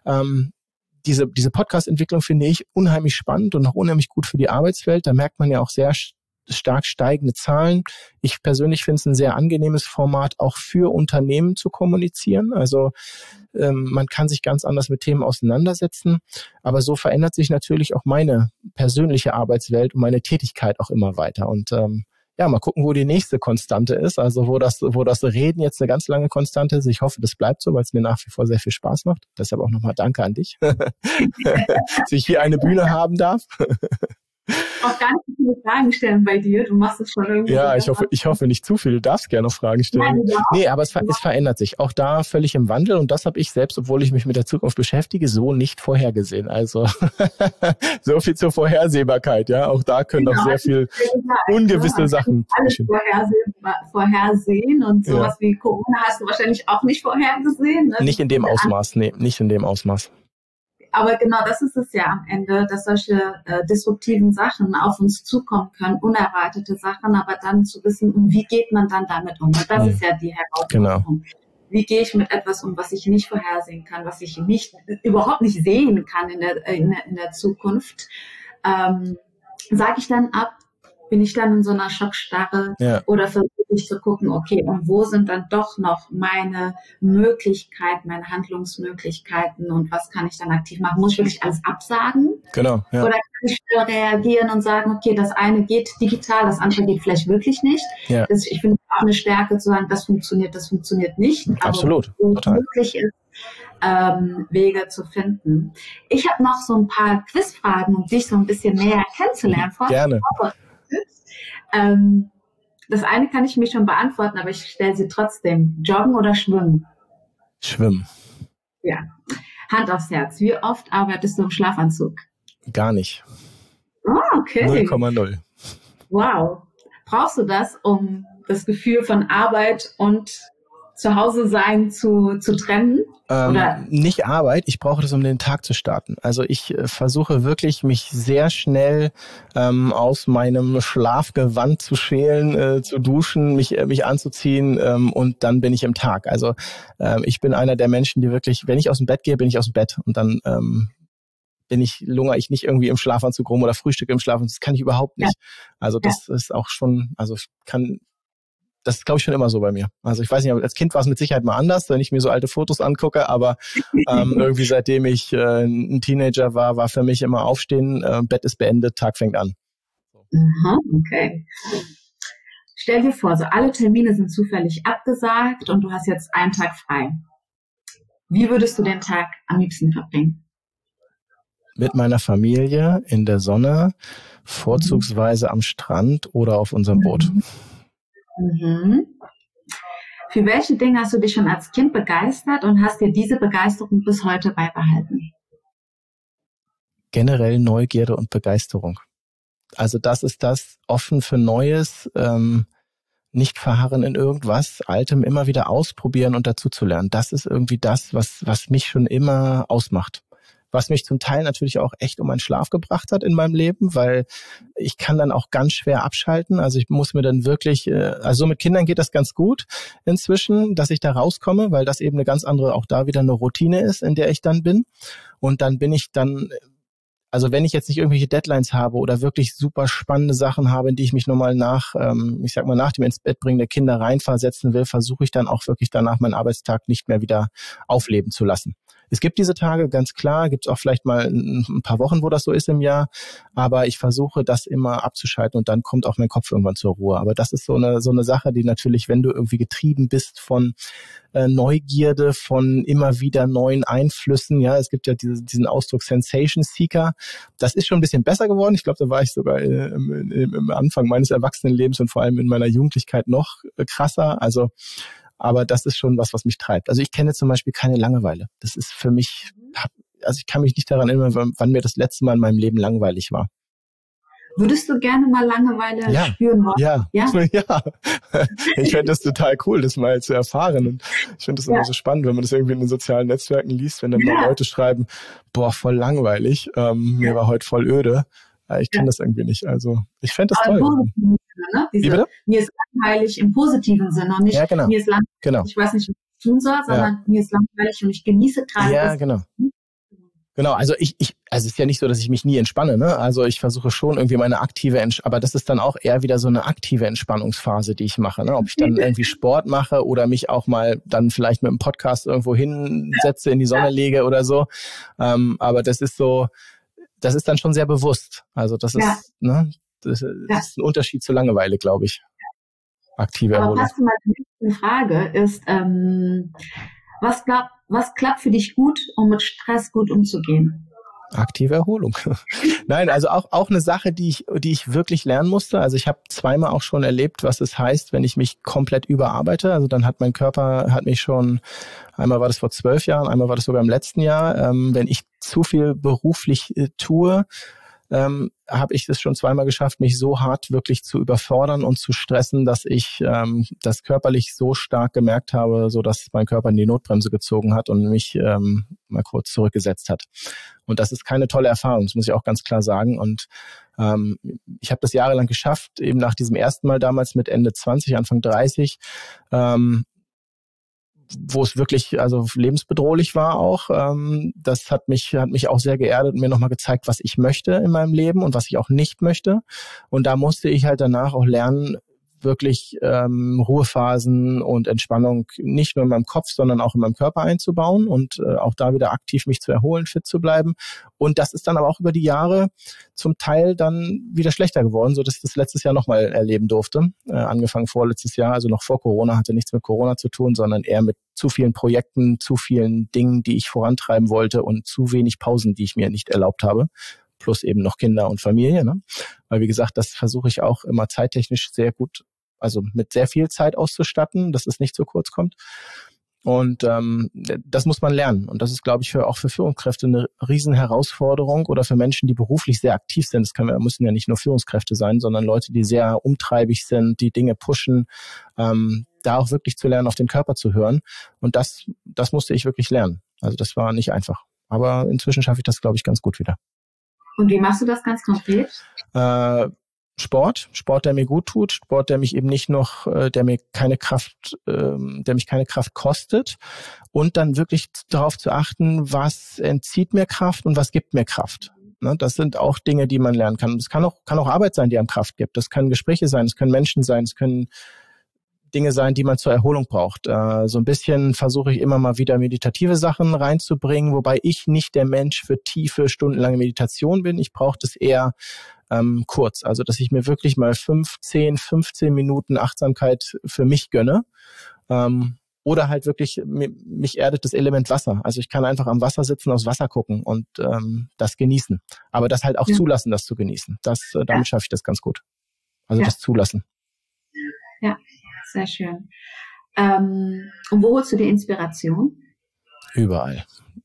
Diese Podcast-Entwicklung finde ich unheimlich spannend und auch unheimlich gut für die Arbeitswelt. Da merkt man ja auch sehr stark steigende Zahlen. Ich persönlich finde es ein sehr angenehmes Format, auch für Unternehmen zu kommunizieren. Also man kann sich ganz anders mit Themen auseinandersetzen. Aber so verändert sich natürlich auch meine persönliche Arbeitswelt und meine Tätigkeit auch immer weiter. Und mal gucken, wo die nächste Konstante ist. Also wo das Reden jetzt eine ganz lange Konstante ist. Ich hoffe, das bleibt so, weil es mir nach wie vor sehr viel Spaß macht. Deshalb auch nochmal Danke an dich, dass ich hier eine Bühne haben darf. Auch gar nicht viele Fragen stellen bei dir. Du machst es schon irgendwie. Ja, ich hoffe nicht zu viel. Du darfst gerne noch Fragen stellen. Nee, aber es verändert sich. Auch da völlig im Wandel. Und das habe ich selbst, obwohl ich mich mit der Zukunft beschäftige, so nicht vorhergesehen. Also so viel zur Vorhersehbarkeit. Ja, auch da können noch sehr viel ungewisse Sachen. Alles vorhersehen und sowas wie Corona hast du wahrscheinlich auch nicht vorhergesehen. Ne? Nicht in dem Ausmaß. Nee, nicht in dem Ausmaß. Aber genau das ist es ja am Ende, dass solche disruptiven Sachen auf uns zukommen können, unerwartete Sachen, aber dann zu wissen, wie geht man dann damit um? Und das ist ja die Herausforderung. Genau. Wie gehe ich mit etwas um, was ich nicht vorhersehen kann, was ich überhaupt nicht sehen kann in der Zukunft? Sage ich dann ab? Bin ich dann in so einer Schockstarre oder versuche ich zu gucken, okay, und wo sind dann doch noch meine Möglichkeiten, meine Handlungsmöglichkeiten und was kann ich dann aktiv machen? Muss ich wirklich alles absagen? Genau. Ja. Oder kann ich schnell reagieren und sagen, okay, das eine geht digital, das andere geht vielleicht wirklich nicht? Ja. Ich finde auch eine Stärke zu sagen, das funktioniert nicht. Absolut, aber total. Möglich ist, Wege zu finden. Ich habe noch so ein paar Quizfragen, um dich so ein bisschen näher kennenzulernen. Gerne. Das eine kann ich mir schon beantworten, aber ich stelle sie trotzdem. Joggen oder schwimmen? Schwimmen. Ja. Hand aufs Herz. Wie oft arbeitest du im Schlafanzug? Gar nicht. Oh, okay. 0,0. Wow. Brauchst du das, um das Gefühl von Arbeit und Zuhause sein zu trennen? Oder? Nicht Arbeit, ich brauche das, um den Tag zu starten. Also ich versuche wirklich, mich sehr schnell aus meinem Schlafgewand zu schälen, zu duschen, mich anzuziehen und dann bin ich im Tag. Also ich bin einer der Menschen, die wirklich, wenn ich aus dem Bett gehe, bin ich aus dem Bett und dann lungere ich nicht irgendwie im Schlafanzug rum oder frühstücke im Schlafanzug. Das kann ich überhaupt nicht. Also das ist auch schon, das ist, glaube ich, schon immer so bei mir. Also ich weiß nicht, als Kind war es mit Sicherheit mal anders, wenn ich mir so alte Fotos angucke, aber irgendwie seitdem ich ein Teenager war für mich immer aufstehen, Bett ist beendet, Tag fängt an. Aha, okay. Stell dir vor, so alle Termine sind zufällig abgesagt und du hast jetzt einen Tag frei. Wie würdest du den Tag am liebsten verbringen? Mit meiner Familie in der Sonne, vorzugsweise am Strand oder auf unserem Boot. Mhm. Für welche Dinge hast du dich schon als Kind begeistert und hast dir diese Begeisterung bis heute beibehalten? Generell Neugierde und Begeisterung. Also das ist das, offen für Neues, nicht verharren in irgendwas, Altem immer wieder ausprobieren und dazuzulernen. Das ist irgendwie das, was mich schon immer ausmacht. Was mich zum Teil natürlich auch echt um meinen Schlaf gebracht hat in meinem Leben, weil ich kann dann auch ganz schwer abschalten. Also ich muss mir dann wirklich, also mit Kindern geht das ganz gut inzwischen, dass ich da rauskomme, weil das eben eine ganz andere, auch da wieder eine Routine ist, in der ich dann bin. Und dann bin ich dann, also wenn ich jetzt nicht irgendwelche Deadlines habe oder wirklich super spannende Sachen habe, in die ich mich nochmal nach dem ins Bett bringen der Kinder reinversetzen will, versuche ich dann auch wirklich danach meinen Arbeitstag nicht mehr wieder aufleben zu lassen. Es gibt diese Tage, ganz klar, gibt es auch vielleicht mal ein paar Wochen, wo das so ist im Jahr, aber ich versuche das immer abzuschalten und dann kommt auch mein Kopf irgendwann zur Ruhe. Aber das ist so eine Sache, die natürlich, wenn du irgendwie getrieben bist von Neugierde, von immer wieder neuen Einflüssen, ja, es gibt ja diesen Ausdruck Sensation Seeker, das ist schon ein bisschen besser geworden. Ich glaube, da war ich sogar im Anfang meines Erwachsenenlebens und vor allem in meiner Jugendlichkeit noch krasser, aber das ist schon was mich treibt. Also ich kenne zum Beispiel keine Langeweile. Das ist für mich, also ich kann mich nicht daran erinnern, wann mir das letzte Mal in meinem Leben langweilig war. Würdest du gerne mal Langeweile spüren wollen? Ja. Ich fände das total cool, das mal zu erfahren. Und ich finde das immer so spannend, wenn man das irgendwie in den sozialen Netzwerken liest, wenn dann mal Leute schreiben, boah, voll langweilig, mir war heute voll öde. Ich kann das irgendwie nicht. Also ich fände das toll. Ne? Mir ist langweilig im positiven Sinne und nicht mir ist langweilig, ich weiß nicht, was ich tun soll, sondern mir ist langweilig und ich genieße gerade das. Genau, also es ist ja nicht so, dass ich mich nie entspanne, ne? Also ich versuche schon irgendwie meine aber das ist dann auch eher wieder so eine aktive Entspannungsphase, die ich mache, ne? Ob ich dann irgendwie Sport mache oder mich auch mal dann vielleicht mit einem Podcast irgendwo hinsetze, in die Sonne lege oder so. Aber das ist dann schon sehr bewusst. Also das ist, ne? Das ist ein Unterschied zur Langeweile, glaube ich. Aktive Erholung. Aber passt mal die nächste Frage ist, was klappt für dich gut, um mit Stress gut umzugehen? Aktive Erholung. Nein, also auch eine Sache, die ich wirklich lernen musste. Also ich habe zweimal auch schon erlebt, was es heißt, wenn ich mich komplett überarbeite. Also dann hat mein Körper mich schon, einmal war das vor 12 Jahren, einmal war das sogar im letzten Jahr, wenn ich zu viel beruflich tue, habe ich es schon zweimal geschafft, mich so hart wirklich zu überfordern und zu stressen, dass ich das körperlich so stark gemerkt habe, so dass mein Körper in die Notbremse gezogen hat und mich mal kurz zurückgesetzt hat. Und das ist keine tolle Erfahrung, das muss ich auch ganz klar sagen. Und ich habe das jahrelang geschafft, eben nach diesem ersten Mal damals mit Ende 20, Anfang 30, wo es wirklich also lebensbedrohlich war auch. Das hat mich auch sehr geerdet und mir nochmal gezeigt, was ich möchte in meinem Leben und was ich auch nicht möchte. Und da musste ich halt danach auch lernen, wirklich Ruhephasen und Entspannung nicht nur in meinem Kopf, sondern auch in meinem Körper einzubauen und auch da wieder aktiv mich zu erholen, fit zu bleiben. Und das ist dann aber auch über die Jahre zum Teil dann wieder schlechter geworden, so dass ich das letztes Jahr nochmal erleben durfte. Angefangen vorletztes Jahr, also noch vor Corona, hatte nichts mit Corona zu tun, sondern eher mit zu vielen Projekten, zu vielen Dingen, die ich vorantreiben wollte und zu wenig Pausen, die ich mir nicht erlaubt habe. Plus eben noch Kinder und Familie, ne? Weil wie gesagt, das versuche ich auch immer zeittechnisch sehr gut also mit sehr viel Zeit auszustatten, dass es nicht zu kurz kommt. Und das muss man lernen. Und das ist, glaube ich, auch für Führungskräfte eine riesen Herausforderung oder für Menschen, die beruflich sehr aktiv sind. Müssen ja nicht nur Führungskräfte sein, sondern Leute, die sehr umtreibig sind, die Dinge pushen, da auch wirklich zu lernen, auf den Körper zu hören. Und das musste ich wirklich lernen. Also das war nicht einfach. Aber inzwischen schaffe ich das, glaube ich, ganz gut wieder. Und wie machst du das ganz konkret? Sport, der mir gut tut, Sport, der mich eben nicht noch, der mich keine Kraft kostet, und dann wirklich darauf zu achten, was entzieht mir Kraft und was gibt mir Kraft. Ne, das sind auch Dinge, die man lernen kann. Es kann auch Arbeit sein, die einem Kraft gibt. Das können Gespräche sein, es können Menschen sein, es können Dinge sein, die man zur Erholung braucht. So ein bisschen versuche ich immer mal wieder meditative Sachen reinzubringen, wobei ich nicht der Mensch für tiefe, stundenlange Meditation bin. Ich brauche das eher kurz. Also, dass ich mir wirklich mal 15 Minuten Achtsamkeit für mich gönne. Oder halt wirklich, mich erdet das Element Wasser. Also ich kann einfach am Wasser sitzen, aufs Wasser gucken und das genießen. Aber das halt auch zulassen, das zu genießen. Damit schaffe ich das ganz gut. Also das Zulassen. Ja, sehr schön. Und wo holst du die Inspiration? Überall.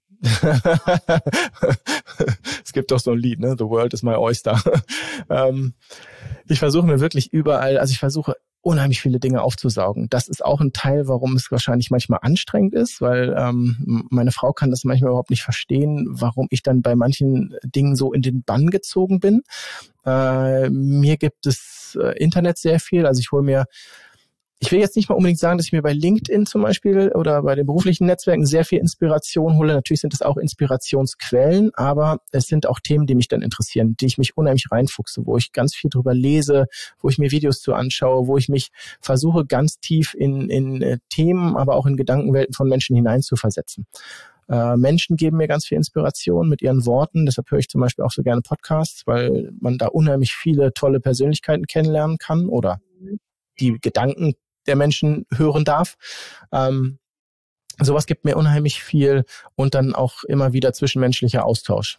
Es gibt doch so ein Lied, ne? The world is my oyster. Ich versuche mir wirklich überall, also ich versuche unheimlich viele Dinge aufzusaugen. Das ist auch ein Teil, warum es wahrscheinlich manchmal anstrengend ist, weil meine Frau kann das manchmal überhaupt nicht verstehen, warum ich dann bei manchen Dingen so in den Bann gezogen bin. Mir gibt es Internet sehr viel, also ich will jetzt nicht mal unbedingt sagen, dass ich mir bei LinkedIn zum Beispiel oder bei den beruflichen Netzwerken sehr viel Inspiration hole. Natürlich sind es auch Inspirationsquellen, aber es sind auch Themen, die mich dann interessieren, die ich mich unheimlich reinfuchse, wo ich ganz viel drüber lese, wo ich mir Videos zu anschaue, wo ich mich versuche, ganz tief in Themen, aber auch in Gedankenwelten von Menschen hineinzuversetzen. Menschen geben mir ganz viel Inspiration mit ihren Worten. Deshalb höre ich zum Beispiel auch so gerne Podcasts, weil man da unheimlich viele tolle Persönlichkeiten kennenlernen kann oder die Gedanken der Menschen hören darf. Sowas gibt mir unheimlich viel und dann auch immer wieder zwischenmenschlicher Austausch.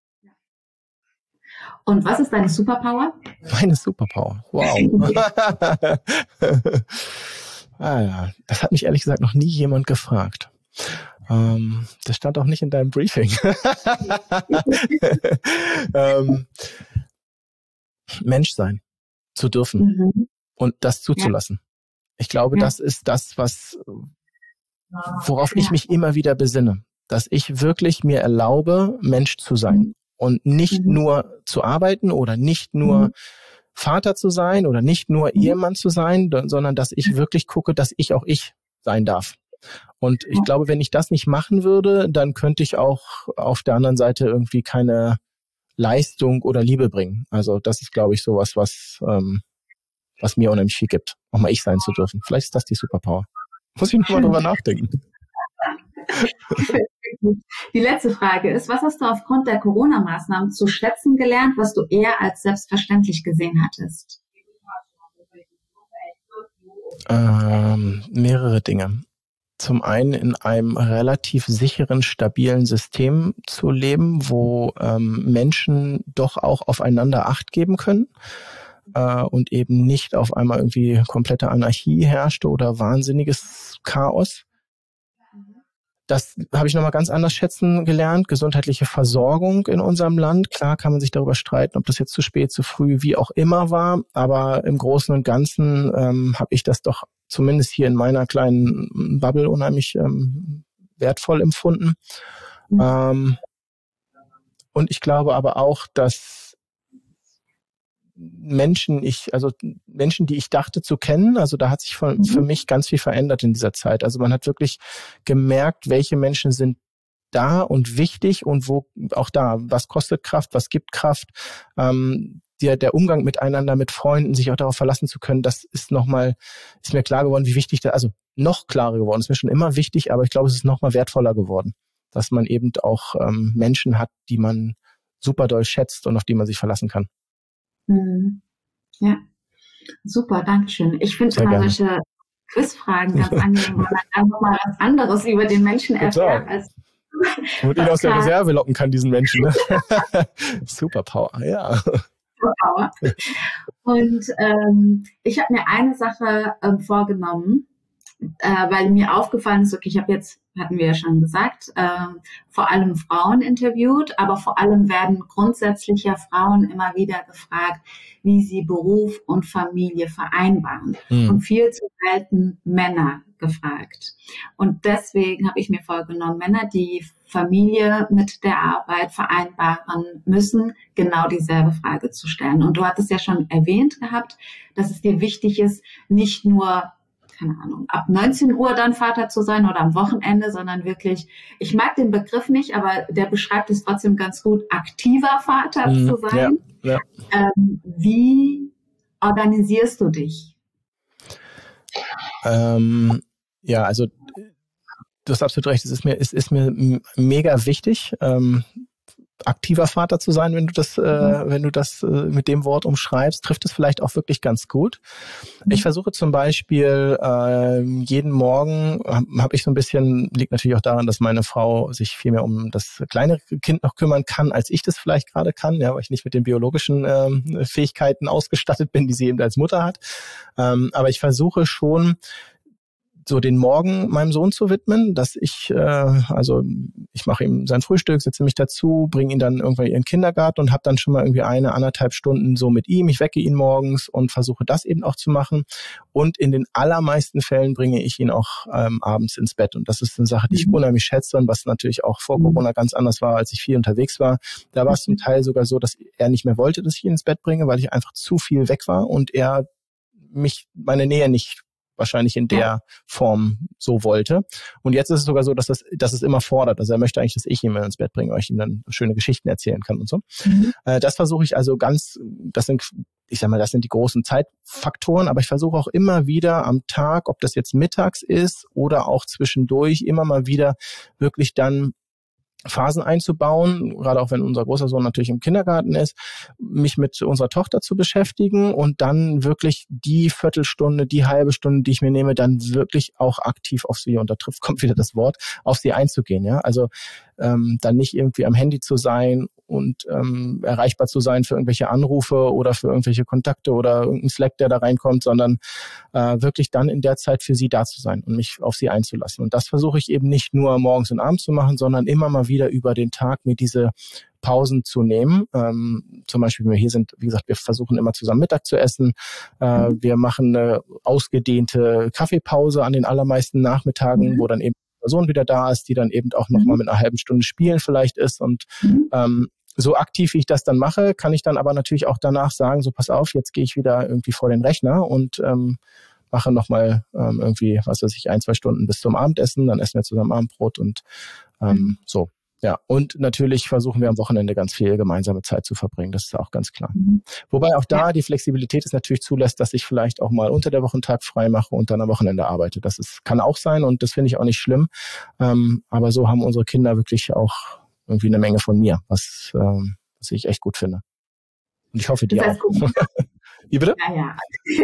Und was ist deine Superpower? Meine Superpower, wow. Das hat mich ehrlich gesagt noch nie jemand gefragt. Das stand auch nicht in deinem Briefing. Mensch sein zu dürfen und das zuzulassen. Ich glaube, das ist das, worauf ich mich immer wieder besinne, dass ich wirklich mir erlaube, Mensch zu sein und nicht nur zu arbeiten oder nicht nur Vater zu sein oder nicht nur Ehemann zu sein, sondern dass ich wirklich gucke, dass ich auch ich sein darf. Und ich glaube, wenn ich das nicht machen würde, dann könnte ich auch auf der anderen Seite irgendwie keine Leistung oder Liebe bringen. Also das ist, glaube ich, sowas, was mir unheimlich viel gibt, auch mal ich sein zu dürfen. Vielleicht ist das die Superpower. Muss ich nochmal drüber nachdenken. Die letzte Frage ist, was hast du aufgrund der Corona-Maßnahmen zu schätzen gelernt, was du eher als selbstverständlich gesehen hattest? Mehrere Dinge. Zum einen in einem relativ sicheren, stabilen System zu leben, wo Menschen doch auch aufeinander Acht geben können. Und eben nicht auf einmal irgendwie komplette Anarchie herrschte oder wahnsinniges Chaos. Das habe ich nochmal ganz anders schätzen gelernt. Gesundheitliche Versorgung in unserem Land. Klar kann man sich darüber streiten, ob das jetzt zu spät, zu früh, wie auch immer war. Aber im Großen und Ganzen habe ich das doch zumindest hier in meiner kleinen Bubble unheimlich wertvoll empfunden. Und ich glaube aber auch, dass Menschen, die ich dachte zu kennen, also da hat sich für mich ganz viel verändert in dieser Zeit. Also man hat wirklich gemerkt, welche Menschen sind da und wichtig und wo auch da, was kostet Kraft, was gibt Kraft. Der Umgang miteinander, mit Freunden, sich auch darauf verlassen zu können, das ist mir klar geworden, wie wichtig das, also noch klarer geworden, ist mir schon immer wichtig, aber ich glaube, es ist noch mal wertvoller geworden, dass man eben auch Menschen hat, die man super doll schätzt und auf die man sich verlassen kann. Ja, super, danke schön. Ich finde immer solche Quizfragen ganz angenehm, weil man einfach mal was anderes über den Menschen erfährt. Und ihn aus der Reserve locken kann, diesen Menschen. Ne? Superpower, ja. Superpower. Und ich habe mir eine Sache vorgenommen, weil mir aufgefallen ist, okay, ich habe jetzt, hatten wir ja schon gesagt, vor allem Frauen interviewt, aber vor allem werden grundsätzlich ja Frauen immer wieder gefragt, wie sie Beruf und Familie vereinbaren. Und viel zu selten Männer gefragt. Und deswegen habe ich mir vorgenommen, Männer, die Familie mit der Arbeit vereinbaren müssen, genau dieselbe Frage zu stellen. Und du hattest ja schon erwähnt gehabt, dass es dir wichtig ist, nicht nur keine Ahnung, ab 19 Uhr dann Vater zu sein oder am Wochenende, sondern wirklich, ich mag den Begriff nicht, aber der beschreibt es trotzdem ganz gut, aktiver Vater zu sein. Ja, ja. Wie organisierst du dich? Ja, also du hast absolut recht, es ist mir mega wichtig, aktiver Vater zu sein, wenn du das mit dem Wort umschreibst, trifft es vielleicht auch wirklich ganz gut. Ich versuche zum Beispiel jeden Morgen, habe ich so ein bisschen, liegt natürlich auch daran, dass meine Frau sich viel mehr um das kleine Kind noch kümmern kann, als ich das vielleicht gerade kann, ja, weil ich nicht mit den biologischen Fähigkeiten ausgestattet bin, die sie eben als Mutter hat. Aber ich versuche schon, so den Morgen meinem Sohn zu widmen, dass ich mache ihm sein Frühstück, setze mich dazu, bringe ihn dann irgendwann in den Kindergarten und habe dann schon mal irgendwie 1,5 Stunden so mit ihm. Ich wecke ihn morgens und versuche das eben auch zu machen. Und in den allermeisten Fällen bringe ich ihn auch abends ins Bett. Und das ist eine Sache, die ich unheimlich schätze und was natürlich auch vor Corona ganz anders war, als ich viel unterwegs war. Da war es zum Teil sogar so, dass er nicht mehr wollte, dass ich ihn ins Bett bringe, weil ich einfach zu viel weg war und er meine Nähe nicht wahrscheinlich in der Form so wollte. Und jetzt ist es sogar so, dass es immer fordert. Also er möchte eigentlich, dass ich ihn ins Bett bringe, weil ich ihm dann schöne Geschichten erzählen kann und so. Das versuche ich also das sind die großen Zeitfaktoren, aber ich versuche auch immer wieder am Tag, ob das jetzt mittags ist oder auch zwischendurch, immer mal wieder wirklich dann Phasen einzubauen, gerade auch wenn unser großer Sohn natürlich im Kindergarten ist, mich mit unserer Tochter zu beschäftigen und dann wirklich die Viertelstunde, die halbe Stunde, die ich mir nehme, dann wirklich auch aktiv auf sie, und da kommt wieder das Wort, auf sie einzugehen. Ja, also dann nicht irgendwie am Handy zu sein und erreichbar zu sein für irgendwelche Anrufe oder für irgendwelche Kontakte oder irgendein Slack, der da reinkommt, sondern wirklich dann in der Zeit für sie da zu sein und mich auf sie einzulassen. Und das versuche ich eben nicht nur morgens und abends zu machen, sondern immer mal wieder über den Tag mir diese Pausen zu nehmen. Zum Beispiel, wenn wir hier sind, wie gesagt, wir versuchen immer zusammen Mittag zu essen. Wir machen eine ausgedehnte Kaffeepause an den allermeisten Nachmittagen, wo dann eben die Person wieder da ist, die dann eben auch nochmal mit einer halben Stunde spielen vielleicht ist. Und so aktiv, wie ich das dann mache, kann ich dann aber natürlich auch danach sagen, so pass auf, jetzt gehe ich wieder irgendwie vor den Rechner und mache nochmal irgendwie, 1-2 Stunden bis zum Abendessen, dann essen wir zusammen Abendbrot und so. Ja, und natürlich versuchen wir am Wochenende ganz viel gemeinsame Zeit zu verbringen, das ist auch ganz klar. Wobei auch da die Flexibilität es natürlich zulässt, dass ich vielleicht auch mal unter der Woche einen Tag frei mache und dann am Wochenende arbeite. Kann auch sein und das finde ich auch nicht schlimm. Aber so haben unsere Kinder wirklich auch irgendwie eine Menge von mir, was ich echt gut finde. Und ich hoffe, die auch. Wie bitte? Ja.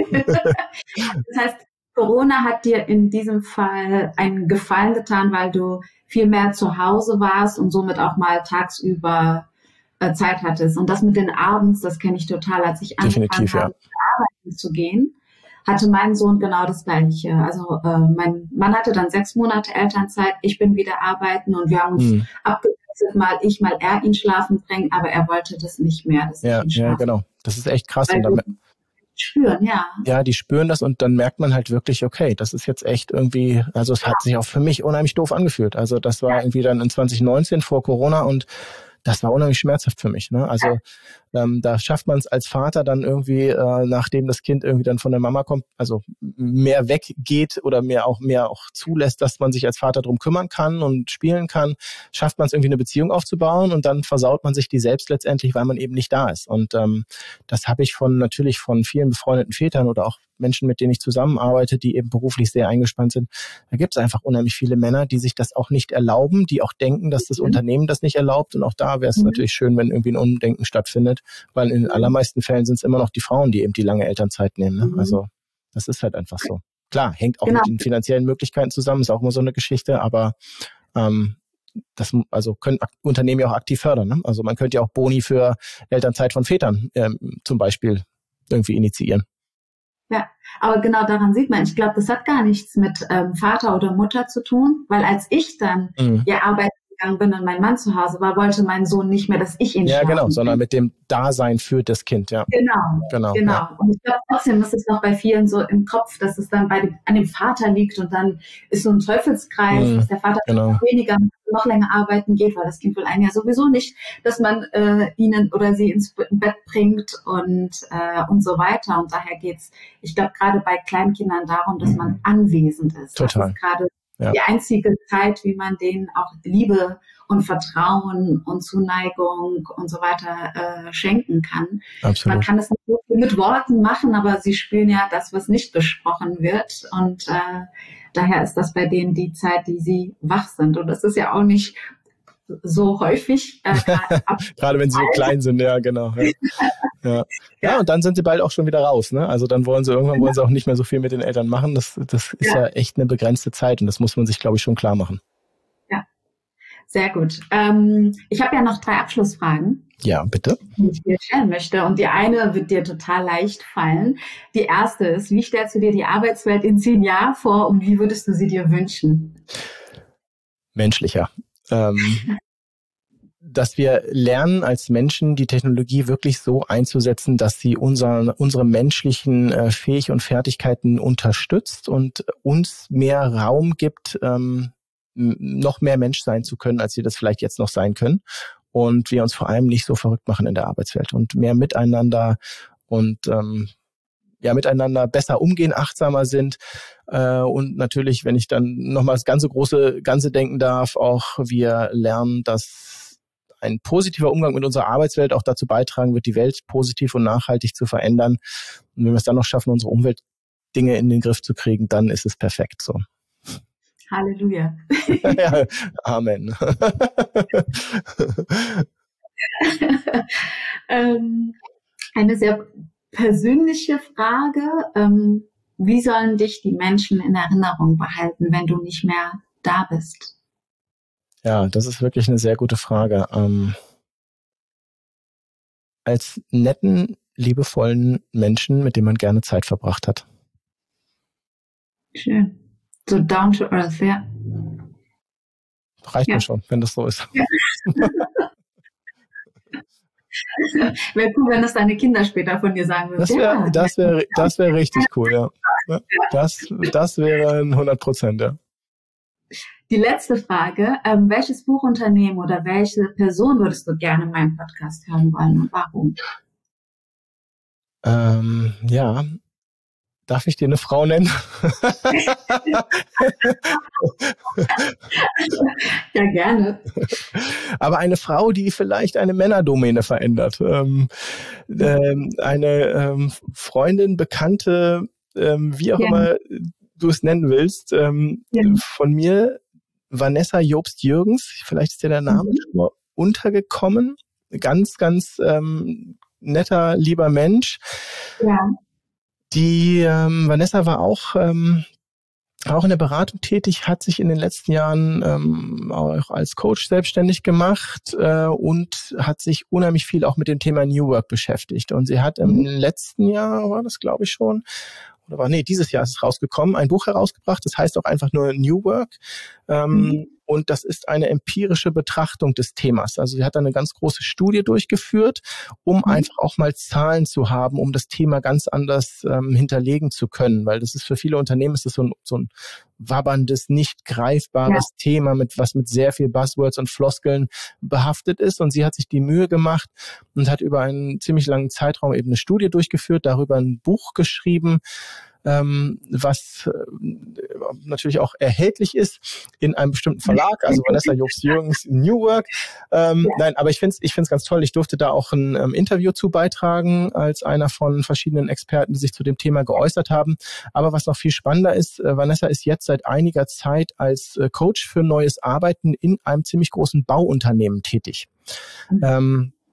Das heißt, Corona hat dir in diesem Fall einen Gefallen getan, weil du viel mehr zu Hause warst und somit auch mal tagsüber Zeit hattest. Und das mit den Abends, das kenne ich total. Als ich angefangen habe, arbeiten zu gehen, hatte mein Sohn genau das Gleiche. Also mein Mann hatte dann 6 Monate Elternzeit, ich bin wieder arbeiten und wir haben uns abgewechselt, mal ich, mal er ihn schlafen bringen, aber er wollte das nicht mehr. Ja, genau. Das ist echt krass. Und damit spüren, ja. Ja, die spüren das und dann merkt man halt wirklich, okay, das ist jetzt echt irgendwie, also es hat sich auch für mich unheimlich doof angefühlt. Also das war irgendwie dann in 2019 vor Corona und das war unheimlich schmerzhaft für mich. Ne? Also da schafft man es als Vater dann irgendwie, nachdem das Kind irgendwie dann von der Mama kommt, also mehr weggeht oder mehr auch zulässt, dass man sich als Vater drum kümmern kann und spielen kann, schafft man es irgendwie eine Beziehung aufzubauen und dann versaut man sich die selbst letztendlich, weil man eben nicht da ist. Und das habe ich natürlich von vielen befreundeten Vätern oder auch Menschen, mit denen ich zusammenarbeite, die eben beruflich sehr eingespannt sind. Da gibt es einfach unheimlich viele Männer, die sich das auch nicht erlauben, die auch denken, dass das Unternehmen das nicht erlaubt. Und auch da wäre es natürlich schön, wenn irgendwie ein Umdenken stattfindet, weil in den allermeisten Fällen sind es immer noch die Frauen, die eben die lange Elternzeit nehmen. Ne? Also das ist halt einfach so. Klar, hängt auch mit den finanziellen Möglichkeiten zusammen, ist auch immer so eine Geschichte, aber also können Unternehmen ja auch aktiv fördern. Ne? Also man könnte ja auch Boni für Elternzeit von Vätern zum Beispiel irgendwie initiieren. Ja, aber genau daran sieht man, ich glaube, das hat gar nichts mit Vater oder Mutter zu tun, weil als ich dann arbeiten gegangen bin und mein Mann zu Hause war, wollte mein Sohn nicht mehr, dass ich ihn Ja, genau, bin. sondern mit dem Dasein für das Kind, ja. Genau. Ja. Und ich glaube trotzdem ist es noch bei vielen so im Kopf, dass es dann an dem Vater liegt und dann ist so ein Teufelskreis, dass der Vater weniger, noch länger arbeiten geht, weil das Kind will einen ja sowieso nicht, dass man ihnen oder sie ins Bett bringt und so weiter. Und daher geht's, ich glaube, gerade bei Kleinkindern darum, dass man anwesend ist. Total. Das ist gerade die einzige Zeit, wie man denen auch Liebe und Vertrauen und Zuneigung und so weiter schenken kann. Absolut. Man kann es nicht so viel mit Worten machen, aber sie spüren ja das, was nicht besprochen wird. Und daher ist das bei denen die Zeit, die sie wach sind. Und das ist ja auch nicht so häufig. Gerade wenn sie so klein sind, ja, genau. Ja, und dann sind sie bald auch schon wieder raus. Ne? Also dann wollen sie auch nicht mehr so viel mit den Eltern machen. Das ist ja echt eine begrenzte Zeit und das muss man sich, glaube ich, schon klar machen. Ja, sehr gut. Ich habe ja noch 3 Abschlussfragen. Ja, bitte. Die ich dir stellen möchte. Und die eine wird dir total leicht fallen. Die erste ist, wie stellst du dir die Arbeitswelt in 10 Jahren vor und wie würdest du sie dir wünschen? Menschlicher. Dass wir lernen als Menschen, die Technologie wirklich so einzusetzen, dass sie unsere menschlichen Fähigkeiten und Fertigkeiten unterstützt und uns mehr Raum gibt, noch mehr Mensch sein zu können, als wir das vielleicht jetzt noch sein können. Und wir uns vor allem nicht so verrückt machen in der Arbeitswelt und mehr miteinander und miteinander besser umgehen, achtsamer sind und natürlich, wenn ich dann nochmal das große Ganze denken darf, auch wir lernen, dass ein positiver Umgang mit unserer Arbeitswelt auch dazu beitragen wird, die Welt positiv und nachhaltig zu verändern. Und wenn wir es dann noch schaffen, unsere Umweltdinge in den Griff zu kriegen, dann ist es perfekt so. Halleluja. Ja, Amen. Eine sehr persönliche Frage. Wie sollen dich die Menschen in Erinnerung behalten, wenn du nicht mehr da bist? Ja, das ist wirklich eine sehr gute Frage. Als netten, liebevollen Menschen, mit dem man gerne Zeit verbracht hat. Schön. So down to earth, ja. Reicht mir schon, wenn das so ist. Ja. Wäre cool, wenn das deine Kinder später von dir sagen würden. Das wäre richtig cool, ja. Das wäre 100%, ja. Die letzte Frage, welches Buchunternehmen oder welche Person würdest du gerne in meinem Podcast hören wollen und warum? Ja, darf ich dir eine Frau nennen? Ja, gerne. Aber eine Frau, die vielleicht eine Männerdomäne verändert. Eine Freundin, Bekannte, wie auch immer du es nennen willst, von mir, Vanessa Jobst-Jürgens, vielleicht ist dir der Name schon mal untergekommen. Ganz, ganz netter, lieber Mensch. Ja. Die Vanessa war auch in der Beratung tätig, hat sich in den letzten Jahren auch als Coach selbstständig gemacht und hat sich unheimlich viel auch mit dem Thema New Work beschäftigt. Und sie hat im letzten Jahr, war das glaube ich schon, dieses Jahr ist es rausgekommen, ein Buch herausgebracht, das heißt auch einfach nur New Work. Und das ist eine empirische Betrachtung des Themas. Also sie hat eine ganz große Studie durchgeführt, um einfach auch mal Zahlen zu haben, um das Thema ganz anders hinterlegen zu können. Weil das ist für viele Unternehmen ist das so ein wabberndes, nicht greifbares Thema, was mit sehr viel Buzzwords und Floskeln behaftet ist. Und sie hat sich die Mühe gemacht und hat über einen ziemlich langen Zeitraum eben eine Studie durchgeführt, darüber ein Buch geschrieben, was natürlich auch erhältlich ist in einem bestimmten Verlag, also Vanessa Jobst-Jürgens New Work. Nein, aber ich finde es ganz toll. Ich durfte da auch ein Interview zu beitragen als einer von verschiedenen Experten, die sich zu dem Thema geäußert haben. Aber was noch viel spannender ist, Vanessa ist jetzt seit einiger Zeit als Coach für neues Arbeiten in einem ziemlich großen Bauunternehmen tätig.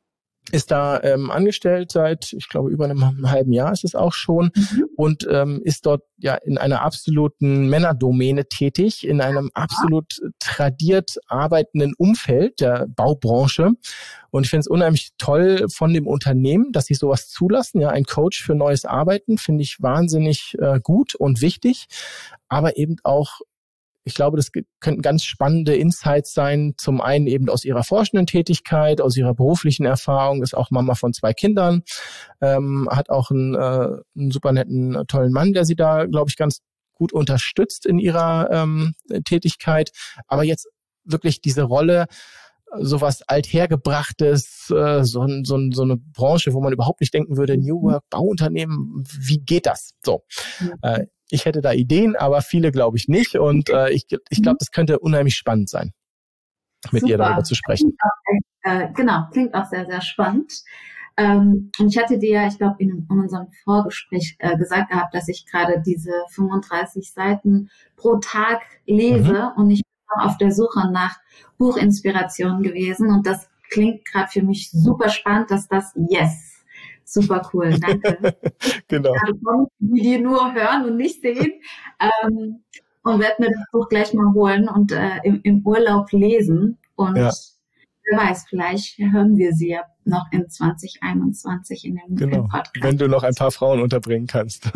ist da angestellt seit, ich glaube, über einem halben Jahr ist es auch schon und ist dort ja in einer absoluten Männerdomäne tätig, in einem absolut tradiert arbeitenden Umfeld der Baubranche. Und ich finde es unheimlich toll von dem Unternehmen, dass sie sowas zulassen. Ja, ein Coach für neues Arbeiten finde ich wahnsinnig gut und wichtig, aber eben auch, ich glaube, das könnten ganz spannende Insights sein. Zum einen eben aus ihrer forschenden Tätigkeit, aus ihrer beruflichen Erfahrung, ist auch Mama von 2 Kindern, hat auch einen super netten, tollen Mann, der sie da, glaube ich, ganz gut unterstützt in ihrer Tätigkeit. Aber jetzt wirklich diese Rolle, sowas Althergebrachtes, so eine Branche, wo man überhaupt nicht denken würde, New Work, Bauunternehmen, wie geht das? So. Ich hätte da Ideen, aber viele glaube ich nicht. Und ich glaube, das könnte unheimlich spannend sein, mit ihr darüber zu sprechen. Klingt auch sehr, sehr spannend. Und ich hatte dir ja, ich glaube, in unserem Vorgespräch gesagt gehabt, dass ich gerade diese 35 Seiten pro Tag lese und ich bin auf der Suche nach Buchinspiration gewesen. Und das klingt gerade für mich super spannend, dass das super cool, danke. Genau. Die die nur hören und nicht sehen. Und werde mir das Buch gleich mal holen und im Urlaub lesen. Und wer weiß, vielleicht hören wir sie ja noch in 2021 in dem Podcast. Wenn du noch ein paar Frauen unterbringen kannst.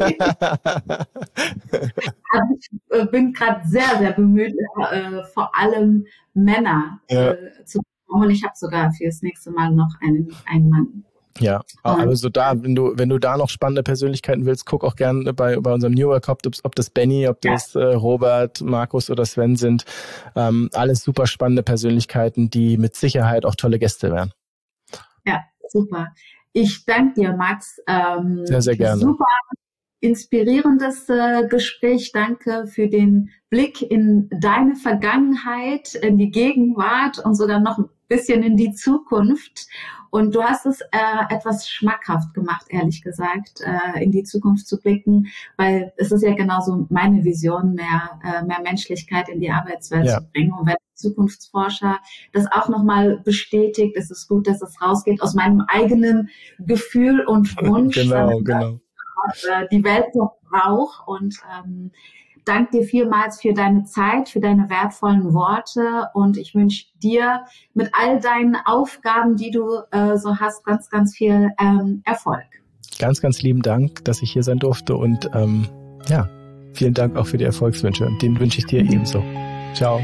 Ich bin gerade sehr, sehr bemüht, vor allem Männer zu bekommen. Und ich habe sogar für das nächste Mal noch einen Mann. Ja, also wenn du da noch spannende Persönlichkeiten willst, guck auch gerne bei unserem New Work, ob das Benny, ob das Robert, Markus oder Sven sind. Alles super spannende Persönlichkeiten, die mit Sicherheit auch tolle Gäste wären. Ja, super. Ich danke dir, Max. Sehr, sehr gerne. Super inspirierendes Gespräch. Danke für den Blick in deine Vergangenheit, in die Gegenwart und sogar noch ein bisschen in die Zukunft. Und du hast es etwas schmackhaft gemacht, ehrlich gesagt, in die Zukunft zu blicken, weil es ist ja genauso meine Vision, mehr Menschlichkeit in die Arbeitswelt zu bringen. Und wenn Zukunftsforscher das auch nochmal bestätigt, ist es gut, dass es rausgeht aus meinem eigenen Gefühl und Wunsch, genau. Die Welt noch braucht. Und danke dir vielmals für deine Zeit, für deine wertvollen Worte. Und ich wünsche dir mit all deinen Aufgaben, die du so hast, ganz, ganz viel Erfolg. Ganz, ganz lieben Dank, dass ich hier sein durfte. Und vielen Dank auch für die Erfolgswünsche. Und den wünsche ich dir ebenso. Ciao.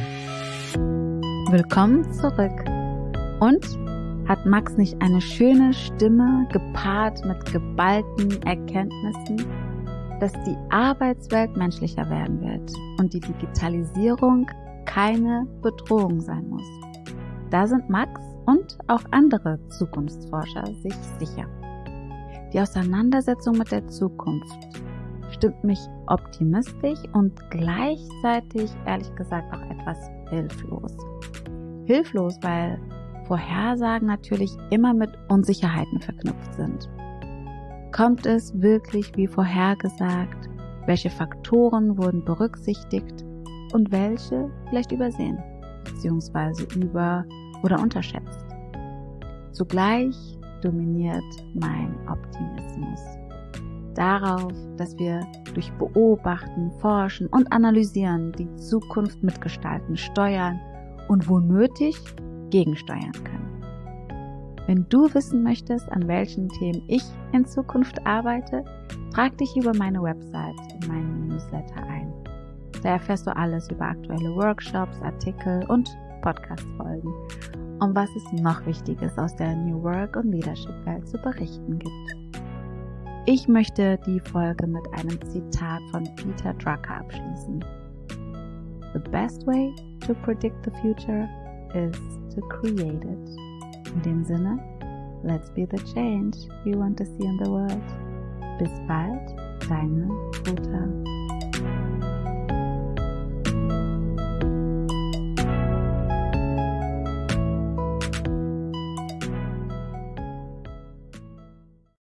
Willkommen zurück. Und hat Max nicht eine schöne Stimme gepaart mit geballten Erkenntnissen, dass die Arbeitswelt menschlicher werden wird und die Digitalisierung keine Bedrohung sein muss? Da sind Max und auch andere Zukunftsforscher sich sicher. Die Auseinandersetzung mit der Zukunft stimmt mich optimistisch und gleichzeitig, ehrlich gesagt, auch etwas hilflos. Hilflos, weil Vorhersagen natürlich immer mit Unsicherheiten verknüpft sind. Kommt es wirklich wie vorhergesagt? Welche Faktoren wurden berücksichtigt und welche vielleicht übersehen bzw. über- oder unterschätzt? Zugleich dominiert mein Optimismus darauf, dass wir durch Beobachten, Forschen und Analysieren die Zukunft mitgestalten, steuern und wo nötig gegensteuern können. Wenn du wissen möchtest, an welchen Themen ich in Zukunft arbeite, trag dich über meine Website in meinen Newsletter ein. Da erfährst du alles über aktuelle Workshops, Artikel und Podcast-Folgen und was es noch Wichtiges aus der New Work und Leadership-Welt zu berichten gibt. Ich möchte die Folge mit einem Zitat von Peter Drucker abschließen. The best way to predict the future is to create it. In dem Sinne, let's be the change we want to see in the world. Bis bald, deine